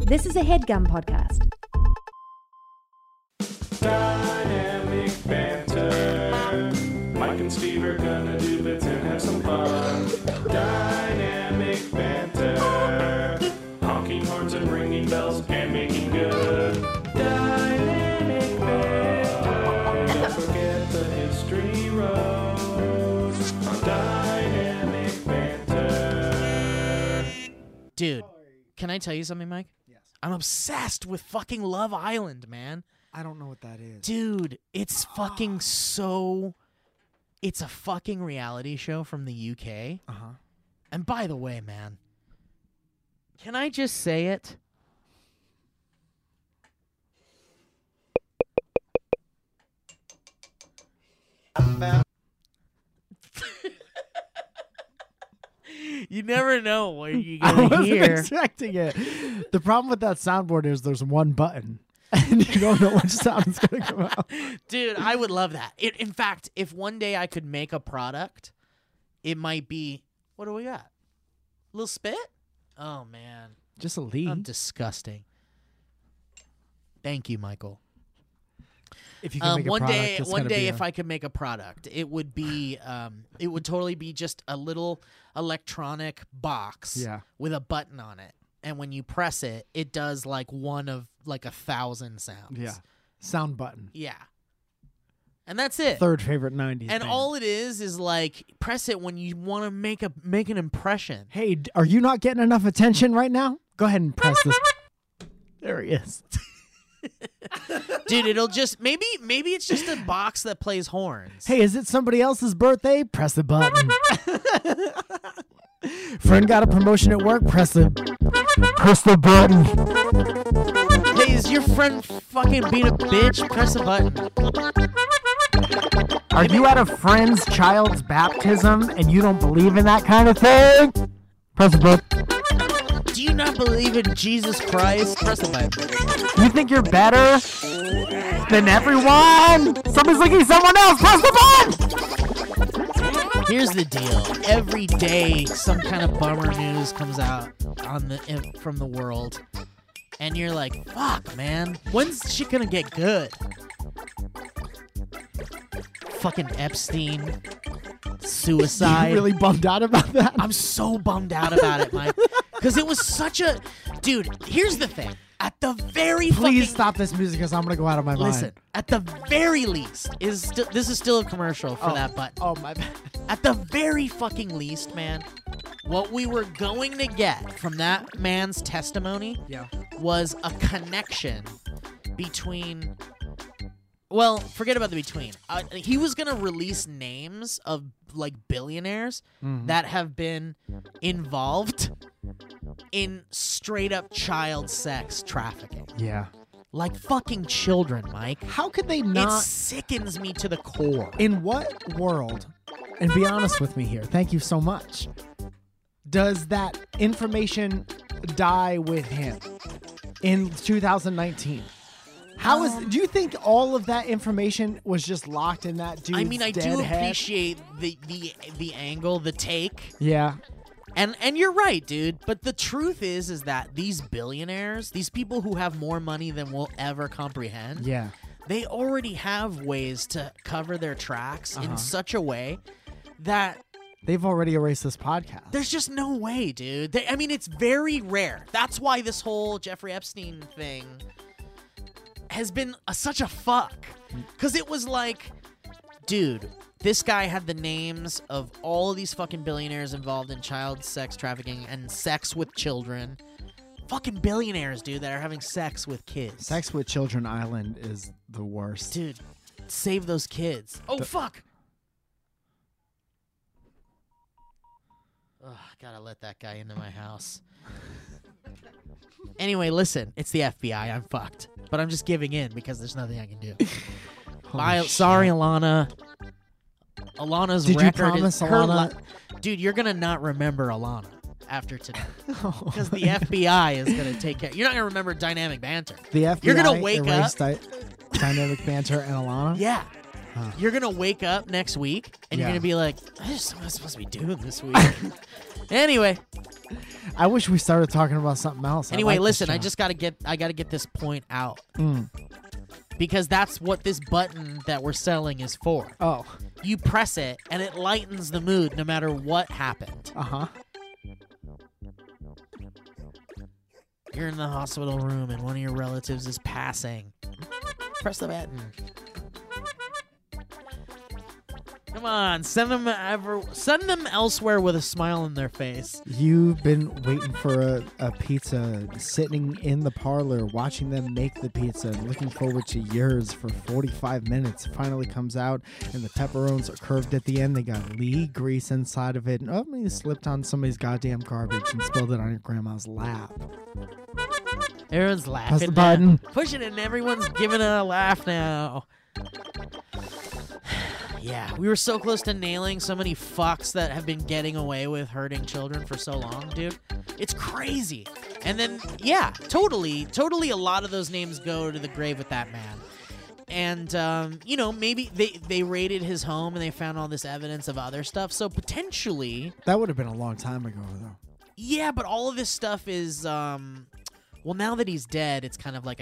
This is a HeadGum podcast. Dynamic banter. Mike and Steve are gonna do bits and have some fun. Dynamic banter. Honking horns and ringing bells and making good. Dynamic banter. Don't forget the history road on Dynamic banter. Dude, can I tell you something, Mike? Yes. I'm obsessed with fucking Love Island, man. I don't know what that is. Dude, it's fucking so... It's a fucking reality show from the UK. Uh-huh. And by the way, man, can I just say it? You never know what you're I going to wasn't hear. expecting it. The problem with that soundboard is there's one button, and you don't know which sound is going to come out. Dude, I would love that. In fact, if one day I could make a product, it might be... What do we got? A little spit? Oh, man. Just a lead. I'm disgusting. Thank you, Michael. If you can make a one product, day, it's one gonna day, be if I could make a product, it would be, it would totally be just a little electronic box Yeah. with a button on it, and when you press it, it does like one of like 1,000 sounds. Yeah. Sound button. Yeah. And that's it. Third favorite 90s And band. all it is like press it when you want to make an impression. Hey, are you not getting enough attention right now? Go ahead and press this. There he is. Dude, it'll just maybe it's just a box that plays horns. Hey, is it somebody else's birthday? Press the button. Friend got a promotion at work? Press the button. Hey, is your friend fucking being a bitch? Press a button. Are you at a friend's child's baptism and you don't believe in that kind of thing? Press the button. Do you not believe in Jesus Christ? Press a button. You think you're better than everyone? Somebody's looking at someone else. Press the button. Here's the deal. Every day, some kind of bummer news comes out from the world, and you're like, "Fuck, man, when's shit gonna get good?" Fucking Epstein, suicide. You really bummed out about that? I'm so bummed out about it, Mike, because it was such a dude. Here's the thing. At the very Please stop this music because I'm going to go out of my listen. mind. At the very least, this is still a commercial for that button. Oh, my bad. At the very fucking least, man, what we were going to get from that man's testimony Yeah. was a connection between... Well, forget about the between. He was going to release names of, like, billionaires that have been involved in straight-up child sex trafficking. Yeah. Like fucking children, Mike. How could they It not... sickens me to the core. In what world, and be honest with me here, thank you so much, does that information die with him in 2019? How do you think all of that information was just locked in that dude's I mean, I dead do head? appreciate the angle, the take. Yeah. And you're right, dude. But the truth is that these billionaires, these people who have more money than we'll ever comprehend, Yeah. they already have ways to cover their tracks in such a way that They've already erased this podcast. there's just no way, dude. I mean, it's very rare. That's why this whole Jeffrey Epstein thing has been such a fuck. Because it was like, dude, this guy had the names of all of these fucking billionaires involved in child sex trafficking and sex with children. Fucking billionaires, dude, that are having sex with kids. Sex with Children Island is the worst. Dude, save those kids. Oh, fuck. Ugh, gotta let that guy into my house. Anyway, listen, it's the FBI. I'm fucked. But I'm just giving in because there's nothing I can do. Bye. Sorry, Alana. Alana's Did you record promise is... her Alana- Dude, you're going to not remember Alana after today. Oh. Because the FBI is going to take care... You're not going to remember Dynamic Banter. The FBI You're gonna wake up... Dynamic Banter and Alana? Yeah. Huh. You're going to wake up next week, and you're Yeah. going to be like, what am I supposed to be doing this week? Anyway, I wish we started talking about something else. anyway, I like this listen. I show. just gotta get this point out Mm. because that's what this button that we're selling is for. Oh. You press it and it lightens the mood no matter what happened. Uh-huh. You're in the hospital room and one of your relatives is passing. Press the button. Come on, send them elsewhere with a smile on their face. You've been waiting for a pizza, sitting in the parlor, watching them make the pizza, and looking forward to yours for 45 minutes. It finally comes out, and the pepperonis are curved at the end. They got Lee grease inside of it, and you slipped on somebody's goddamn garbage and spilled it on your grandma's lap. Everyone's laughing. Press the now. button. Push it, and everyone's giving it a laugh now. Yeah, we were so close to nailing so many fucks that have been getting away with hurting children for so long, dude. It's crazy. And then, yeah, totally, a lot of those names go to the grave with that man. And, maybe they raided his home and they found all this evidence of other stuff. So potentially... That would have been a long time ago, though. Yeah, but all of this stuff is... well, now that he's dead, it's kind of like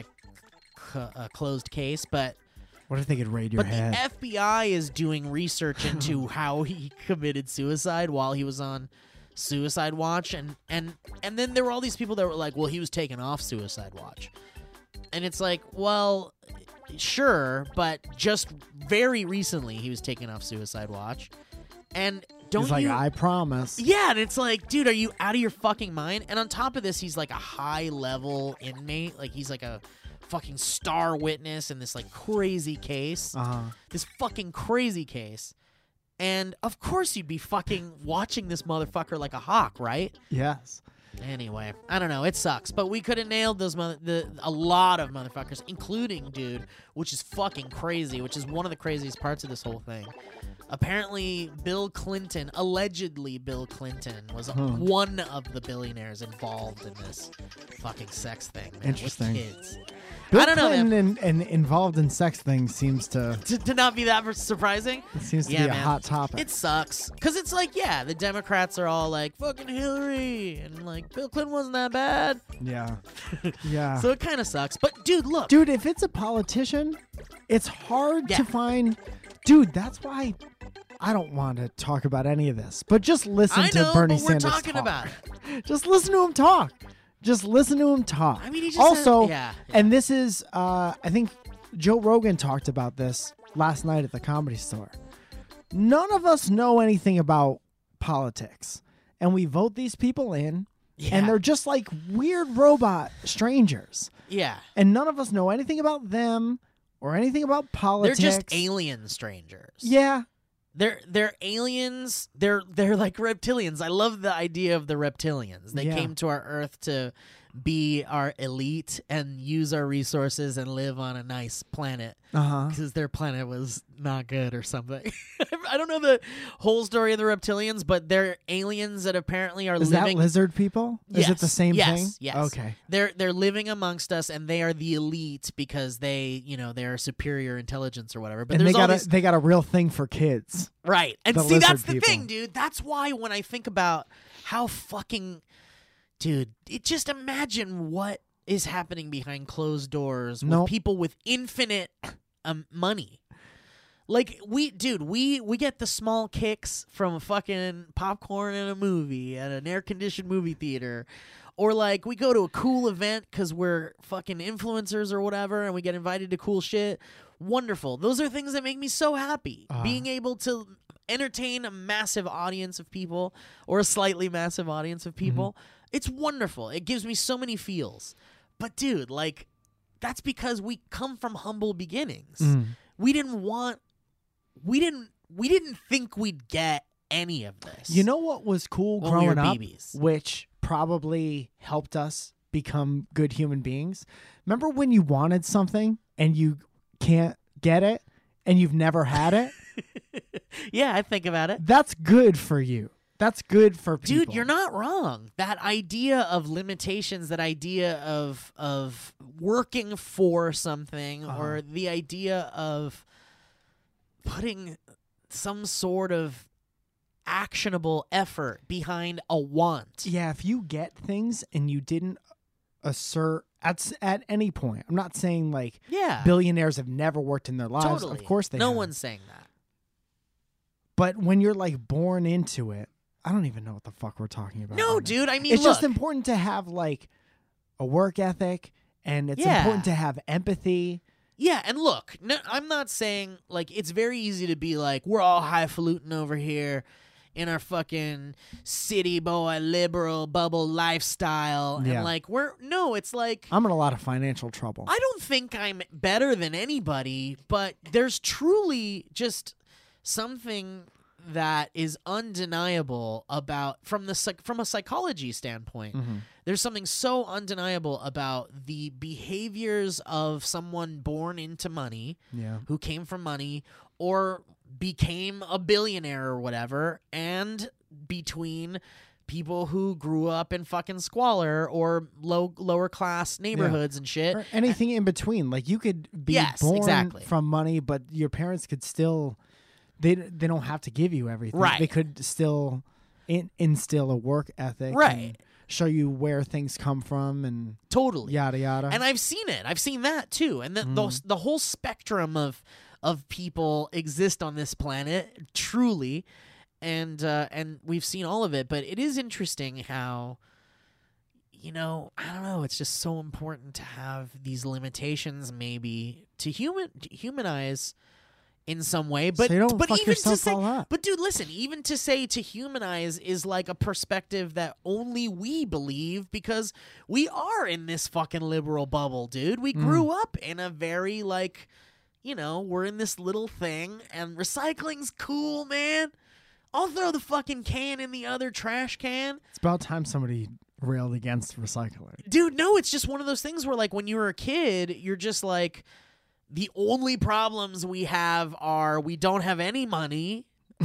a closed case, but... What if they could raid your head? The FBI is doing research into how he committed suicide while he was on suicide watch, and then there were all these people that were like, well, he was taken off suicide watch. And it's like, well, sure, but just very recently he was taken off suicide watch. And He's like, I promise. Yeah, and it's like, dude, are you out of your fucking mind? And on top of this, he's like a high-level inmate. Like, he's like a fucking star witness in this like crazy case. This fucking crazy case. And of course you'd be fucking watching this motherfucker like a hawk, right? Yes. Anyway, I don't know. It sucks, but we could have nailed those a lot of motherfuckers, including dude, which is fucking crazy, which is one of the craziest parts of this whole thing. Apparently, allegedly Bill Clinton was one of the billionaires involved in this fucking sex thing, man, Interesting. with kids. Bill I don't know, Clinton and involved in sex things seems to not be that surprising. It seems to be Yeah, a man. hot topic. It sucks. Because it's like, yeah, the Democrats are all like, fucking Hillary. And like, Bill Clinton wasn't that bad. Yeah. Yeah. So it kind of sucks. But dude, look. Dude, if it's a politician, it's hard Yeah. to find. Dude, that's why I don't want to talk about any of this. But just listen I to know, Bernie but we're Sanders talking talk. about it. Just listen to him talk. Just listen to him talk. I mean, he just also, said, yeah. and this is, I think Joe Rogan talked about this last night at the Comedy Store. None of us know anything about politics, and we vote these people in, Yeah. and they're just like weird robot strangers. Yeah. And none of us know anything about them or anything about politics. They're just alien strangers. Yeah. They're aliens. They're like reptilians. I love the idea of the reptilians. They Yeah. came to our Earth to be our elite and use our resources and live on a nice planet Uh-huh. because their planet was not good or something. I don't know the whole story of the reptilians, but they're aliens that apparently are Is that living. lizard people? Is it the same thing? Yes. Okay. They're living amongst us, and they are the elite because they are superior intelligence or whatever. But And there's all they got a real thing for kids. right. And the see, that's lizard the people. thing, dude. That's why when I think about how fucking, dude, just imagine what is happening behind closed doors with Nope. people with infinite money. Like we get the small kicks from fucking popcorn in a movie at an air-conditioned movie theater. Or like we go to a cool event because we're fucking influencers or whatever and we get invited to cool shit. Wonderful. Those are things that make me so happy. Being able to entertain a massive audience of people or a slightly massive audience of people. It's wonderful. It gives me so many feels. But dude, like that's because we come from humble beginnings. We didn't think we'd get any of this. You know what was cool When we were growing up, babies. which probably helped us become good human beings? Remember when you wanted something and you can't get it and you've never had it? Yeah, I think about it. That's good for you. That's good for people. Dude, you're not wrong. That idea of limitations, that idea of working for something, or the idea of putting some sort of actionable effort behind a want. Yeah, if you get things and you didn't assert at any point, I'm not saying like Yeah. billionaires have never worked in their lives. Totally. Of course they No have. one's saying that. But when you're like born into it, I don't even know what the fuck we're talking about. No, right now. dude. I mean, It's look, just important to have like a work ethic, and it's Yeah. important to have empathy. Yeah, and look, no, I'm not saying, like, it's very easy to be like, we're all highfalutin over here in our fucking city boy liberal bubble lifestyle. Yeah. And, like, it's like, I'm in a lot of financial trouble. I don't think I'm better than anybody, but there's truly just something that is undeniable about from a psychology standpoint. Mhm. There's something so undeniable about the behaviors of someone born into money, Yeah. who came from money or became a billionaire or whatever, and between people who grew up in fucking squalor or lower class neighborhoods and shit. Or anything in between. Like you could be Yes, born exactly. from money, but your parents could still they don't have to give you everything. Right. They could still instill a work ethic. Right. And show you where things come from and Totally. yada yada. And I've seen it. I've seen that too. And the whole spectrum of people exist on this planet, truly. And we've seen all of it. But it is interesting how, I don't know, it's just so important to have these limitations maybe to humanize in some way. But so you don't but fuck even to yourself say all up. But dude, listen, even to say to humanize is like a perspective that only we believe because we are in this fucking liberal bubble, dude. We grew up in a very like, we're in this little thing and recycling's cool, man. I'll throw the fucking can in the other trash can. It's about time somebody railed against recycling. Dude, no, it's just one of those things where like when you were a kid, you're just like, the only problems we have are we don't have any money.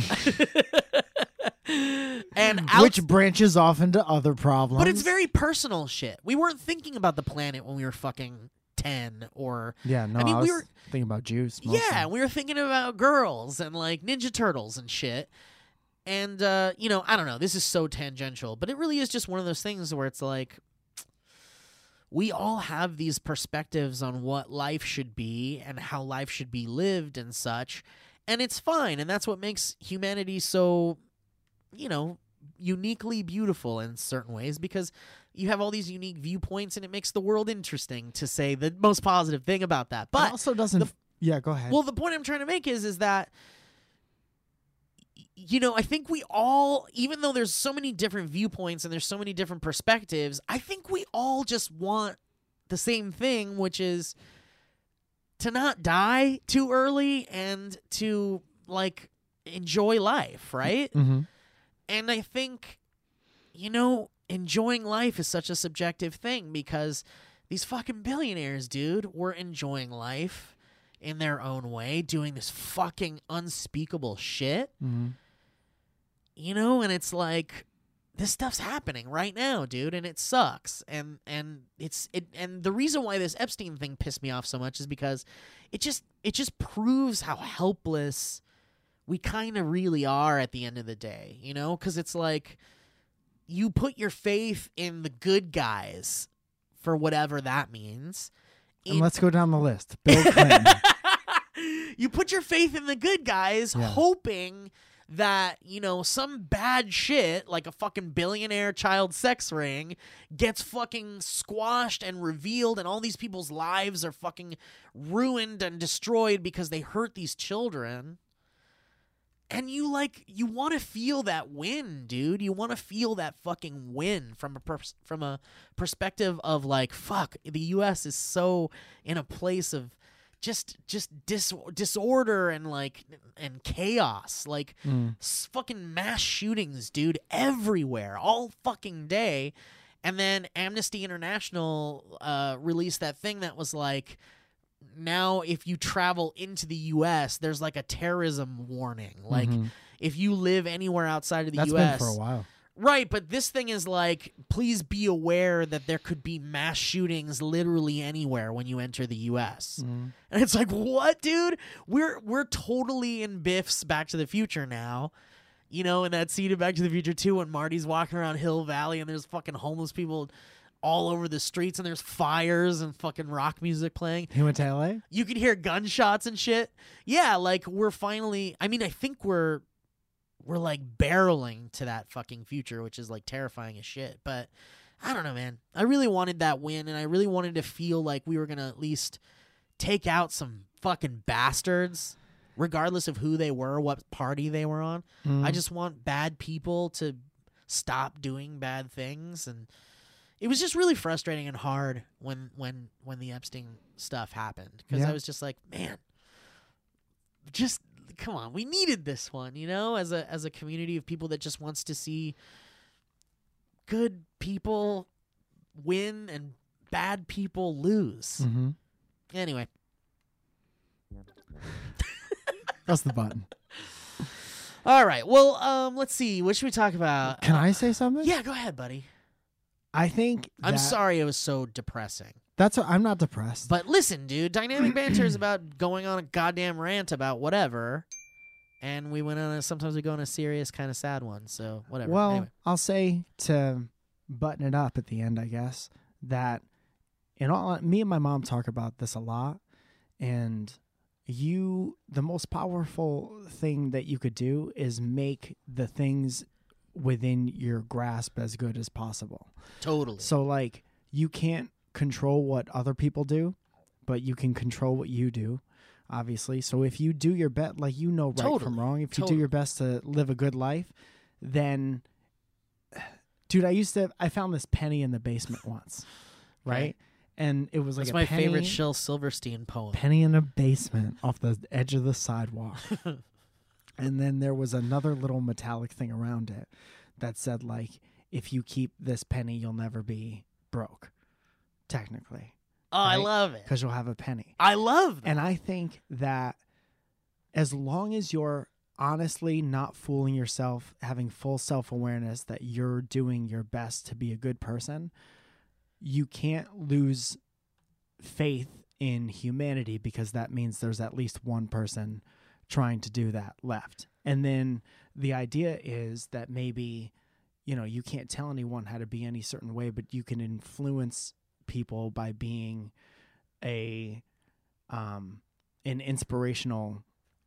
And Which branches off into other problems. But it's very personal shit. We weren't thinking about the planet when we were fucking 10 or Yeah, no, I mean, was we were thinking about juice. Mostly. Yeah, we were thinking about girls and like Ninja Turtles and shit. And I don't know, this is so tangential, but it really is just one of those things where it's like we all have these perspectives on what life should be and how life should be lived and such, and it's fine, and that's what makes humanity so, uniquely beautiful in certain ways, because you have all these unique viewpoints, and it makes the world interesting, to say the most positive thing about that. But it also doesn't. Yeah, go ahead. well, the point I'm trying to make is that, I think we all, even though there's so many different viewpoints and there's so many different perspectives, I think we all just want the same thing, which is to not die too early and to, like, enjoy life, right? Mm-hmm. And I think, enjoying life is such a subjective thing because these fucking billionaires, dude, were enjoying life in their own way, doing this fucking unspeakable shit. Mm-hmm. And it's like this stuff's happening right now, dude, and it sucks. And the reason why this Epstein thing pissed me off so much is because it just proves how helpless we kind of really are at the end of the day, because it's like you put your faith in the good guys for whatever that means. And let's go down the list. Bill Clinton. You put your faith in the good guys, hoping that, some bad shit, like a fucking billionaire child sex ring, gets fucking squashed and revealed, and all these people's lives are fucking ruined and destroyed because they hurt these children. And you want to feel that win, dude. You want to feel that fucking win from a perspective of like, fuck, the U.S. is so in a place of just disorder and like and chaos, like fucking mass shootings, dude, everywhere, all fucking day. And then Amnesty International released that thing that was like, now if you travel into the U.S., there's like a terrorism warning. Like if you live anywhere outside of the That's U.S. been for a while. Right, but this thing is like, please be aware that there could be mass shootings literally anywhere when you enter the U.S. And it's like, what, dude? We're totally in Biff's Back to the Future now. You know, in that scene of Back to the Future 2 when Marty's walking around Hill Valley and there's fucking homeless people all over the streets and there's fires and fucking rock music playing. He went to LA? You could hear gunshots and shit. Yeah, like we're finally, I mean, I think we're like barreling to that fucking future, which is like terrifying as shit. But I don't know, man. I really wanted that win, and I really wanted to feel like we were going to at least take out some fucking bastards, regardless of who they were, what party they were on. I just want bad people to stop doing bad things, and it was just really frustrating and hard when the Epstein stuff happened, because I was just like, man, just come on, we needed this one, you know, as a community of people that just wants to see good people win and bad people lose. Anyway. That's the button. All right. Well, let's see. What should we talk about? Can I say something? Yeah, go ahead, buddy. I think I'm sorry it was so depressing. I'm not depressed. But listen, dude, Dynamic Banter is about going on a goddamn rant about whatever. And we went on sometimes we go on a serious kind of sad one. So whatever. Well, anyway. I'll say, to button it up at the end, I guess, that me and my mom talk about this a lot, and the most powerful thing that you could do is make the things within your grasp as good as possible. Totally. So, like, you can't control what other people do, but you can control what you do, obviously. So if you do your best, like, you know right from wrong, if you do your best to live a good life, then, dude, I found this penny in the basement once, right? Okay. And it was like That's a my penny, favorite Shel Silverstein poem. penny in a basement off the edge of the sidewalk. And then there was another little metallic thing around it that said, like, if you keep this penny, you'll never be broke, technically. Oh, right? I love it. Because you'll have a penny. I love that. And I think that as long as you're honestly not fooling yourself, having full self-awareness that you're doing your best to be a good person, you can't lose faith in humanity, because that means there's at least one person trying to do that left. And then the idea is that maybe, you know, you can't tell anyone how to be any certain way, but you can influence people by being an inspirational,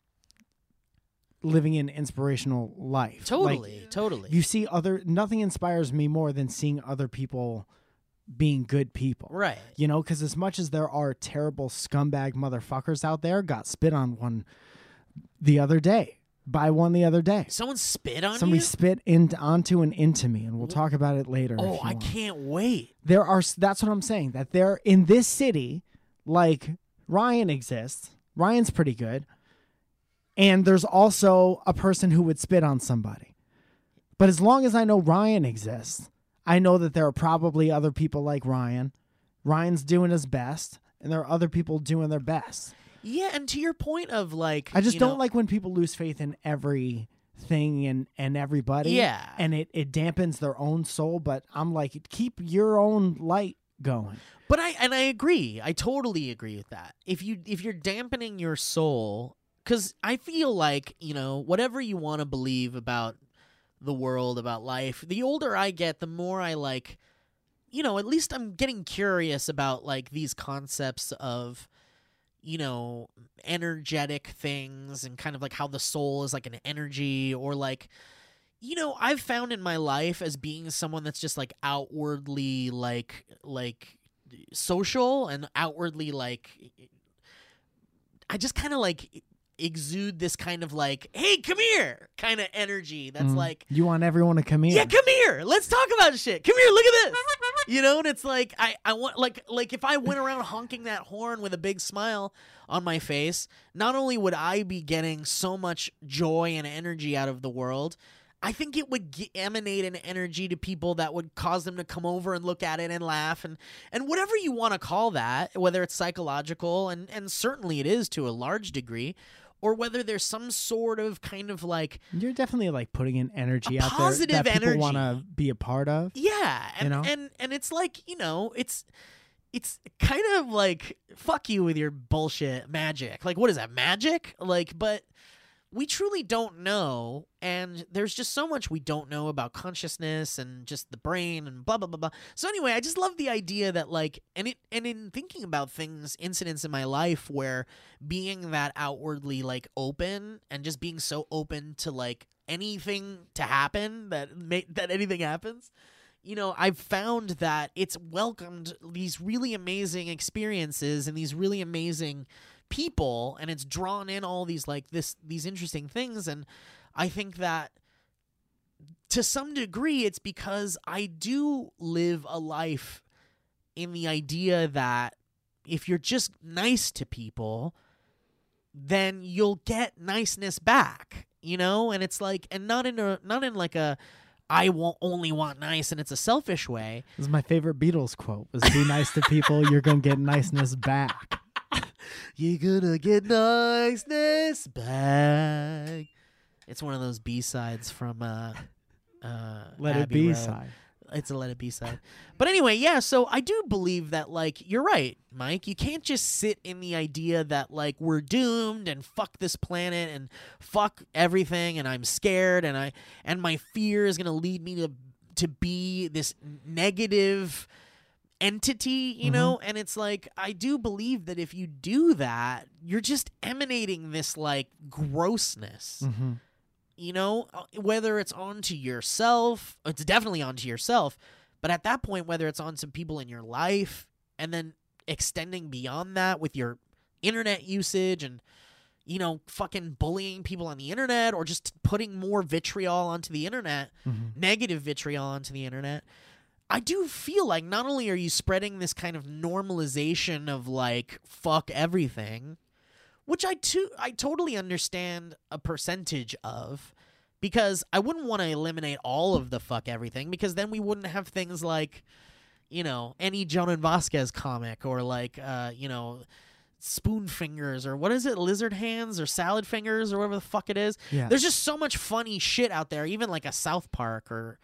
living an inspirational life. Totally. You see nothing inspires me more than seeing other people being good people. Right. You know, because as much as there are terrible scumbag motherfuckers out there, got spit on one the other day. Someone spit on Somebody you? spit onto and into me, and we'll talk about it later. Oh, I can't wait. That's what I'm saying, that there in this city, like, Ryan exists. Ryan's pretty good. And there's also a person who would spit on somebody. But as long as I know Ryan exists, I know that there are probably other people like Ryan. Ryan's doing his best, and there are other people doing their best. Yeah, and to your point of, like, I just don't like when people lose faith in everything and everybody. Yeah. And it dampens their own soul, but I'm like, keep your own light going. But I agree. I totally agree with that. If you're dampening your soul, because I feel like, you know, whatever you want to believe about the world, about life, the older I get, the more I, like, you know, at least I'm getting curious about, like, these concepts of, you know, energetic things and kind of like how the soul is like an energy, or like, you know, I've found in my life as being someone that's just like outwardly like social and outwardly like, I just kind of like exude this kind of like, hey, come here kind of energy that's like, you want everyone to come here. yeah, come here, let's talk about shit, come here, look at this, you know. And it's like I want like if I went around honking that horn with a big smile on my face, not only would I be getting so much joy and energy out of the world, I think it would emanate an energy to people that would cause them to come over and look at it and laugh and whatever you want to call that, whether it's psychological, and certainly it is to a large degree, or whether there's some sort of kind of like, you're definitely like putting an energy out there positive that people energy. want to be a part of. Yeah, and, you know? and it's like, you know, it's kind of like, fuck you with your bullshit magic. Like, what is that, magic? Like, but we truly don't know, and there's just so much we don't know about consciousness and just the brain and blah blah blah blah. So anyway, I just love the idea that like, and in thinking about things, incidents in my life where being that outwardly like open and just being so open to like anything to happen that anything happens. You know, I've found that it's welcomed these really amazing experiences and these really amazing people, and it's drawn in all these like these interesting things. And I think that to some degree it's because I do live a life in the idea that if you're just nice to people, then you'll get niceness back, you know? And it's like, and not in like a I won't only want nice and it's a selfish way. This is my favorite Beatles quote, was be nice to people, you're going to get niceness back. You're gonna get niceness back. It's one of those B-sides from Let Abbey It Be Road. side. It's a Let It Be side. But anyway, yeah, so I do believe that, like, you're right, Mike. You can't just sit in the idea that, like, we're doomed and fuck this planet and fuck everything and I'm scared and my fear is gonna lead me to be this negative entity, you know? And it's like, I do believe that if you do that, you're just emanating this like grossness, you know, whether it's onto yourself, it's definitely onto yourself, but at that point, whether it's onto people in your life and then extending beyond that with your internet usage and, you know, fucking bullying people on the internet or just putting more vitriol onto the internet, negative vitriol onto the internet, I do feel like not only are you spreading this kind of normalization of like fuck everything, which I totally understand a percentage of, because I wouldn't want to eliminate all of the fuck everything, because then we wouldn't have things like, you know, any Jonan Vasquez comic or like you know, spoon fingers or what is it, lizard hands or salad fingers or whatever the fuck it is. Yeah. There's just so much funny shit out there, even like a South Park or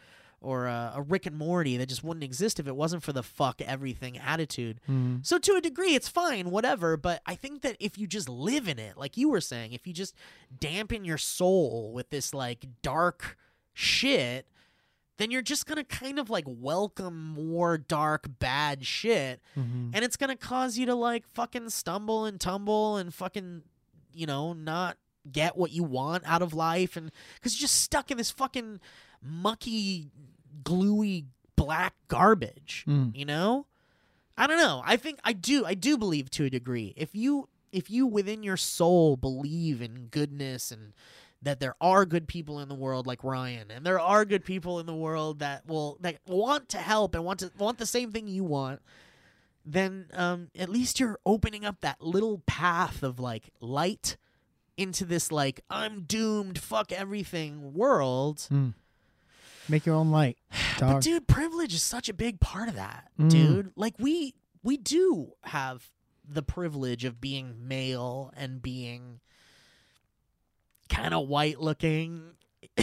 a Rick and Morty that just wouldn't exist if it wasn't for the fuck everything attitude. So to a degree, it's fine, whatever. But I think that if you just live in it, like you were saying, if you just dampen your soul with this like dark shit, then you're just going to kind of like welcome more dark, bad shit. And it's going to cause you to like fucking stumble and tumble and fucking, you know, not get what you want out of life. And because you're just stuck in this fucking mucky, gluey black garbage, you know? I don't know. I think I do believe to a degree. If you within your soul believe in goodness and that there are good people in the world like Ryan, and there are good people in the world that want to help and want the same thing you want, then at least you're opening up that little path of like light into this like I'm doomed, fuck everything world. Make your own light, dog. But dude, privilege is such a big part of that, dude. Like we do have the privilege of being male and being kind of white looking.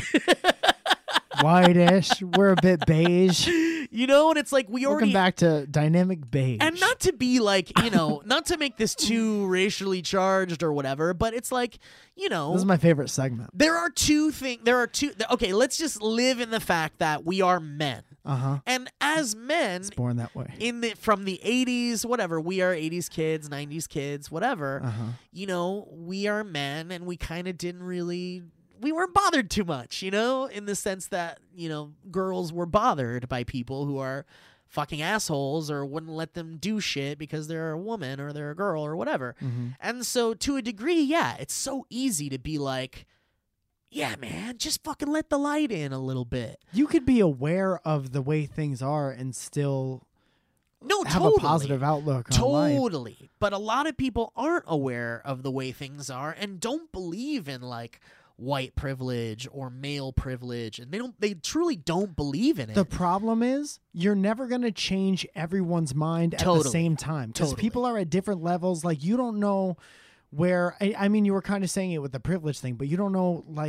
Whitish. We're a bit beige. You know, and it's like we already Welcome back to Dynamic Beige. and not to be like, you know, not to make this too racially charged or whatever, but it's like, you know, This is my favorite segment. there are two. Okay, let's just live in the fact that we are men. And as men, It's born that way. from the 80s, whatever, we are 80s kids, 90s kids, whatever. You know, we are men, and we kind of we weren't bothered too much, you know, in the sense that, you know, girls were bothered by people who are fucking assholes or wouldn't let them do shit because they're a woman or they're a girl or whatever. And so to a degree, yeah, it's so easy to be like, yeah, man, just fucking let the light in a little bit. You could be aware of the way things are and still have totally. a positive outlook on life. Totally. But a lot of people aren't aware of the way things are and don't believe in like white privilege or male privilege, and they truly don't believe in it. The problem is you're never going to change everyone's mind at the same time, because people are at different levels. Like, you don't know where, I mean, you were kind of saying it with the privilege thing, but you don't know like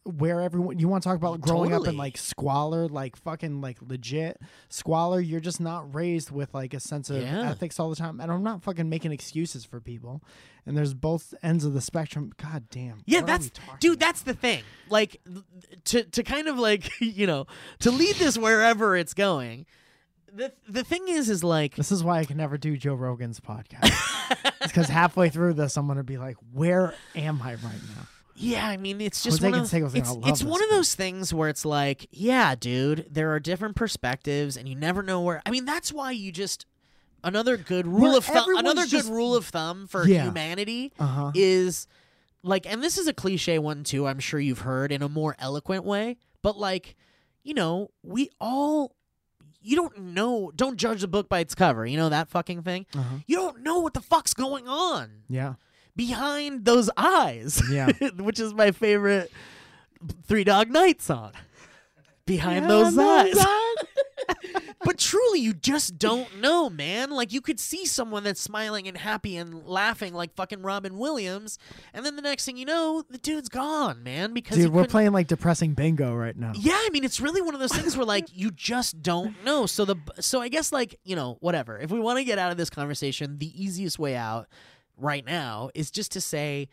where everyone, you want to talk about growing up in Totally. like squalor, like fucking like legit squalor. You're just not raised with like a sense of Yeah. ethics all the time. And I'm not fucking making excuses for people. And there's both ends of the spectrum. God damn. Yeah, what are that's we talking dude. about? That's the thing. Like, to kind of like to lead this wherever it's going. The thing is like This is why I can never do Joe Rogan's podcast. It's because halfway through this, I'm gonna be like, where am I right now? yeah. I mean, it's just Jose one of Canseco's gonna love it's one this, of those things where it's like, yeah, dude, there are different perspectives, and you never know where. I mean, that's why you just another good rule Where of thumb. everyone's Another just- good rule of thumb for Yeah. humanity Uh-huh. is like, and this is a cliche one too. I'm sure you've heard in a more eloquent way, but like, we all. You don't judge a book by its cover. You know that fucking thing? Uh-huh. You don't know what the fuck's going on Yeah. behind those eyes. Yeah. Which is my favorite Three Dog Night song. Behind Yeah, those eyes. eyes. But truly, you just don't know, man. Like, you could see someone that's smiling and happy and laughing like fucking Robin Williams, and then the next thing you know, the dude's gone, man. Because he Dude, we're couldn't- playing like depressing bingo right now. Yeah, I mean, it's really one of those things where like you just don't know. So I guess like whatever. If we want to get out of this conversation, the easiest way out right now is just to say,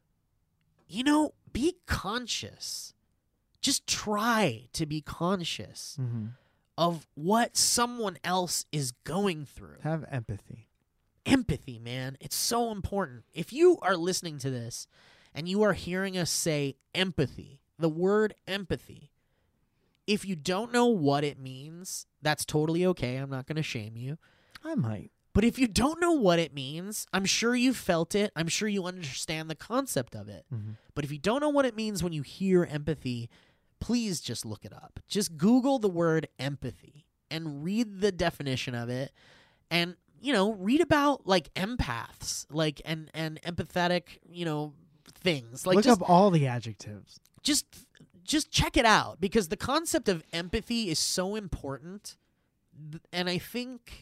be conscious. Just try to be conscious Mm-hmm. of what someone else is going through. Have empathy. Empathy, man. It's so important. If you are listening to this and you are hearing us say empathy, the word empathy, if you don't know what it means, that's totally okay. I'm not going to shame you. I might. But if you don't know what it means, I'm sure you felt it. I'm sure you understand the concept of it. Mm-hmm. But if you don't know what it means when you hear empathy, please just look it up. Just Google the word empathy and read the definition of it, and read about like empaths, like and empathetic, things. Like Look just up all the adjectives. just check it out, because the concept of empathy is so important, and I think.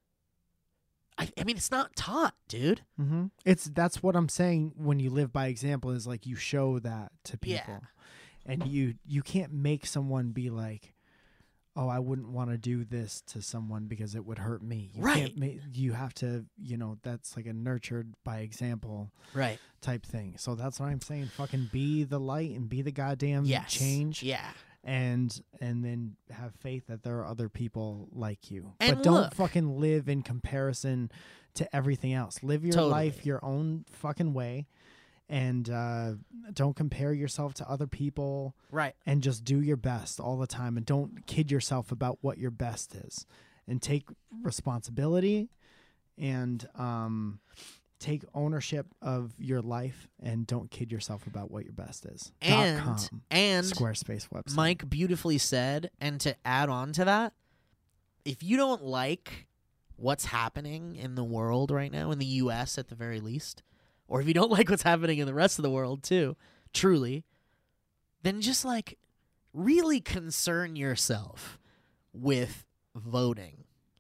I mean, it's not taught, dude. Mm-hmm. That's what I'm saying. When you live by example, is like you show that to people, and you can't make someone be like, oh, I wouldn't want to do this to someone because it would hurt me. You Right. Can't you have to, that's like a nurtured by example Right. type thing. So that's what I'm saying. Fucking be the light and be the goddamn Yes. change. Yeah. And then have faith that there are other people like you. And but don't look- fucking live in comparison to everything else. Live your Totally. life your own fucking way, and don't compare yourself to other people, Right. and just do your best all the time, and don't kid yourself about what your best is, and take responsibility, and take ownership of your life, and don't kid yourself about what your best is. And Squarespace website. Mike beautifully said, and to add on to that, if you don't like what's happening in the world right now, in the U.S. at the very least, or if you don't like what's happening in the rest of the world too, truly, then just like really concern yourself with voting.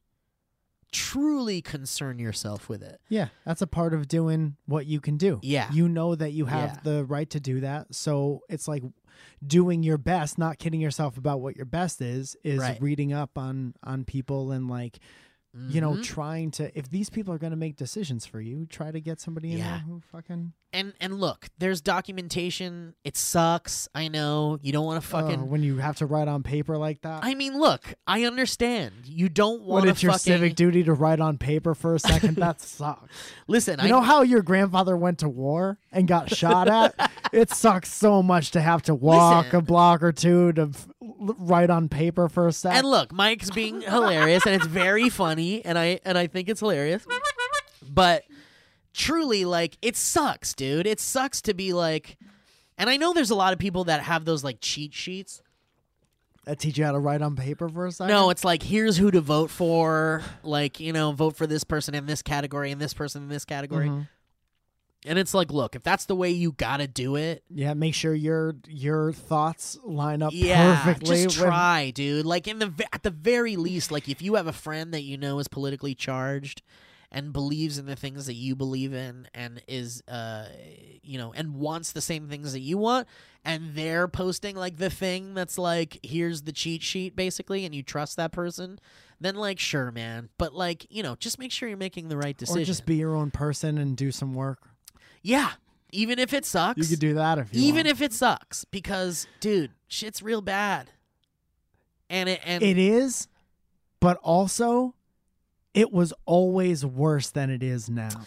Truly concern yourself with it. Yeah, that's a part of doing what you can do. Yeah. You know that you have Yeah. the right to do that. So it's like doing your best, not kidding yourself about what your best is Right. reading up on people, and like, Mhm. trying to, if these people are going to make decisions for you, try to get somebody in Yeah. there who fucking, And look, there's documentation. It sucks. I know. You don't want to fucking when you have to write on paper like that. I mean, look, I understand. You don't when want to it's your fucking civic duty to write on paper for a second, that sucks. listen. You know how your grandfather went to war and got shot at? It sucks so much to have to walk Listen. a block or two to write on paper for a sec. And look, Mike's being hilarious, and it's very funny, and I think it's hilarious. But truly, like, it sucks, dude. It sucks to be like, and I know there's a lot of people that have those like cheat sheets. That teach you how to write on paper for a second? No, it's like, here's who to vote for. Like, vote for this person in this category and this person in this category. Mhm. And it's like, look, if that's the way you gotta do it, Yeah, make sure your thoughts line up yeah, perfectly. just try, dude. Like at the very least, like if you have a friend that you know is politically charged, and believes in the things that you believe in and is and wants the same things that you want, and they're posting like the thing that's like, here's the cheat sheet basically, and you trust that person, then like sure, man. But like, just make sure you're making the right decision. Or just be your own person and do some work. Yeah. Even if it sucks. You could do that if you want. If it sucks, because dude, shit's real bad. And it is, but also it was always worse than it is now.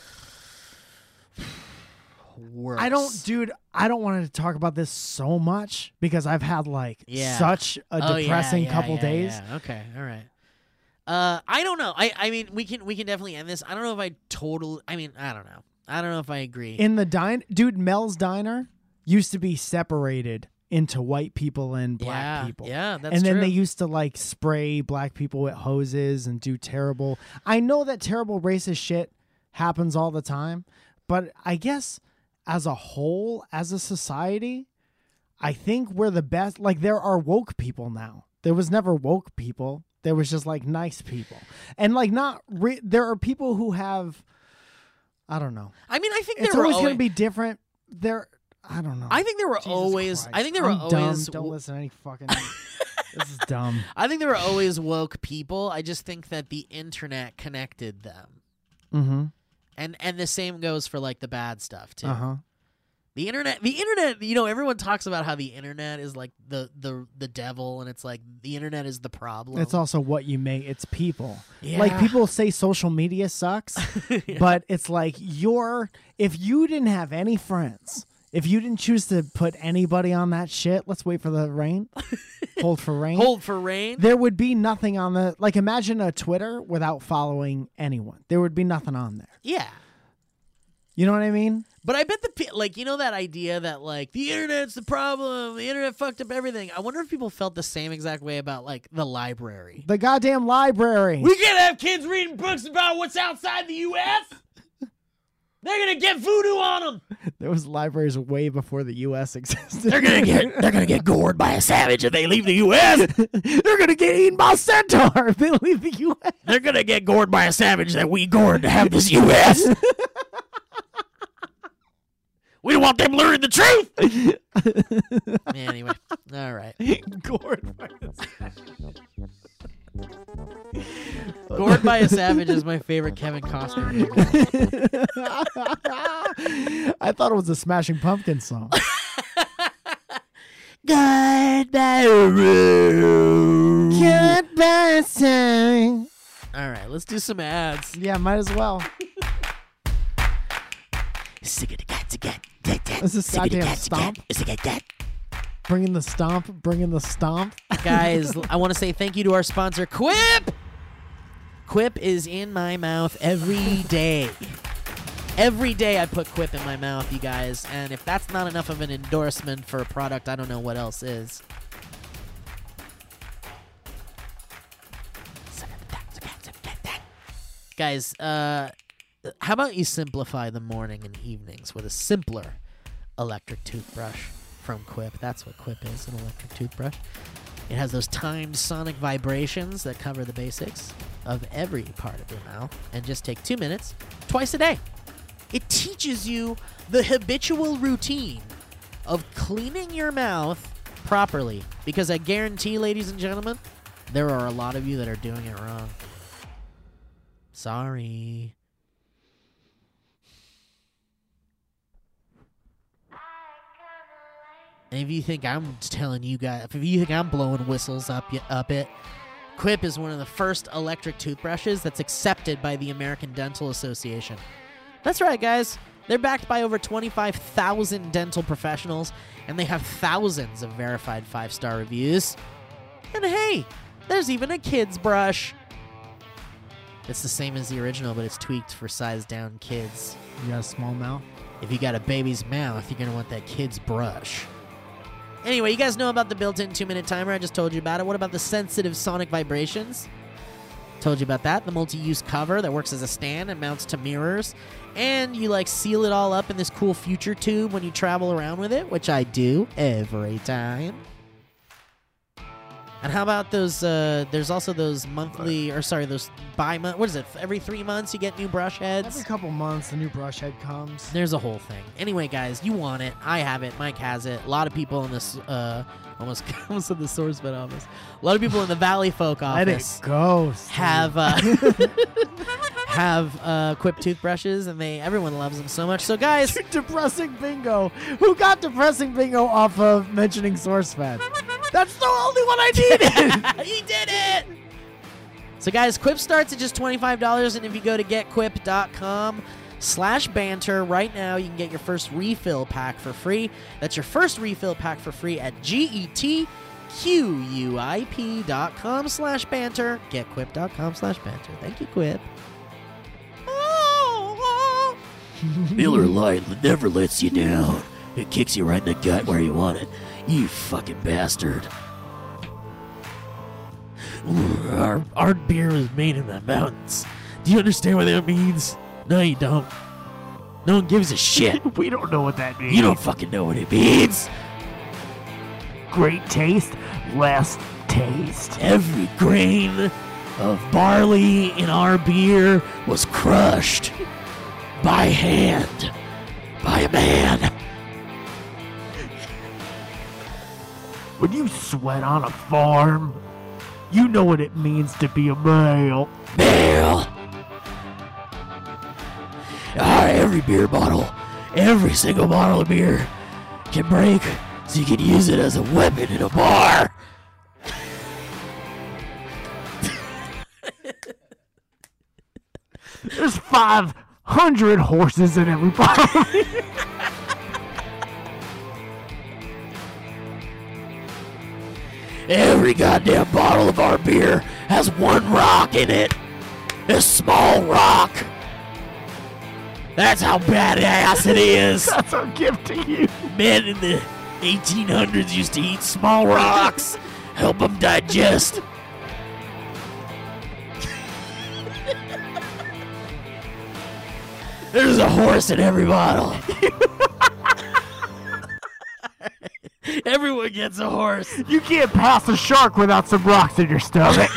Worse. I don't want to talk about this so much because I've had such a depressing couple days. Yeah. Okay. All right. I don't know. I mean, we can definitely end this. I don't know if I don't know. I don't know if I agree. In the dude, Mel's Diner used to be separated into white people and black people. Yeah, that's And then true. they used to spray black people with hoses and do terrible. I know that terrible racist shit happens all the time, but I guess as a whole, as a society, I think we're the best. Like, there are woke people now. There was never woke people. There was just nice people. And there are people who have, I don't know. I mean, I think it's always going to be different. I don't know. I think there were Jesus always. Christ. I think there were I'm always. Dumb. Don't listen to any fucking. This is dumb. I think there were always woke people. I just think that the internet connected them. Mm-hmm. And the same goes for the bad stuff too. Uh-huh. The internet. Everyone talks about how the internet is like the devil, and it's like the internet is the problem. It's also what you make. It's people. Yeah. People say social media sucks, but it's if you didn't have any friends, if you didn't choose to put anybody on that shit, let's wait for the rain. Hold for rain. Hold for rain. There would be nothing on the imagine a Twitter without following anyone. There would be nothing on there. Yeah. You know what I mean? But I bet that idea that the internet's the problem, the internet fucked up everything. I wonder if people felt the same exact way about the library. The goddamn library. We can't have kids reading books about what's outside the U.S. They're gonna get voodoo on them. There was libraries way before the U.S. existed. They're gonna get gored by a savage if they leave the U.S. They're gonna get eaten by a centaur if they leave the U.S. They're gonna get gored by a savage that we gored to have this U.S. We don't want them learning the truth. Anyway, all right. Gored by a savage. Gored by a Savage is my favorite Kevin Costner movie. I thought it was a Smashing Pumpkins song. Goodbye, Goodbye, song. all right, let's do some ads. Yeah, might as well. This is goddamn stomp. Bringing the stomp. Guys, I want to say thank you to our sponsor, Quip. Quip is in my mouth every day. Every day I put Quip in my mouth, you guys. And if that's not enough of an endorsement for a product, I don't know what else is. Guys, how about you simplify the morning and evenings with a simpler electric toothbrush from Quip? That's what Quip is, an electric toothbrush. It has those timed sonic vibrations that cover the basics of every part of your mouth and just take 2 minutes twice a day. It teaches you the habitual routine of cleaning your mouth properly, because I guarantee, ladies and gentlemen, there are a lot of you that are doing it wrong. Sorry. And if you think I'm telling you guys, if you think I'm blowing whistles up it, Quip is one of the first electric toothbrushes that's accepted by the American Dental Association. That's right, guys. They're backed by over 25,000 dental professionals, and they have thousands of verified 5-star reviews. And hey, there's even a kid's brush. It's the same as the original, but it's tweaked for size-down kids. You got a small mouth? If you got a baby's mouth, you're going to want that kid's brush. Anyway, you guys know about the built-in 2-minute timer. I just told you about it. What about the sensitive sonic vibrations? Told you about that. The multi-use cover that works as a stand and mounts to mirrors. And you seal it all up in this cool future tube when you travel around with it, which I do every time. And how about those? There's also those monthly, or sorry, those bi-month. What is it? Every 3 months you get new brush heads. Every couple months, the new brush head comes. There's a whole thing. Anyway, guys, you want it. I have it. Mike has it. A lot of people in this, almost in the SourceFed office. A lot of people in the Valley Folk Let it office go. Steve. have Quip toothbrushes, and everyone loves them so much. So, guys, Depressing Bingo. Who got Depressing Bingo off of mentioning SourceFed? That's the only one I needed. he did it. So, guys, Quip starts at just $25, and if you go to getquip.com/banter right now, you can get your first refill pack for free. That's your first refill pack for free at getquip.com/banter. Getquip.com/banter. Thank you, Quip. Miller Lite never lets you down. It kicks you right in the gut where you want it. You fucking bastard. Our beer is made in the mountains. Do you understand what that means? No, you don't. No one gives a shit. We don't know what that means. You don't fucking know what it means. Great taste, less taste. Every grain of barley in our beer was crushed by hand by a man. When you sweat on a farm, you know what it means to be a male. Male. Every beer bottle, every single bottle of beer can break, so you can use it as a weapon in a bar. There's 500 horses in every bottle. Every goddamn bottle of our beer has one rock in it. A small rock. That's how badass it is. That's our gift to you. Men in the 1800s used to eat small rocks. Help them digest. There's a horse in every bottle. Everyone gets a horse. You can't pass a shark without some rocks in your stomach.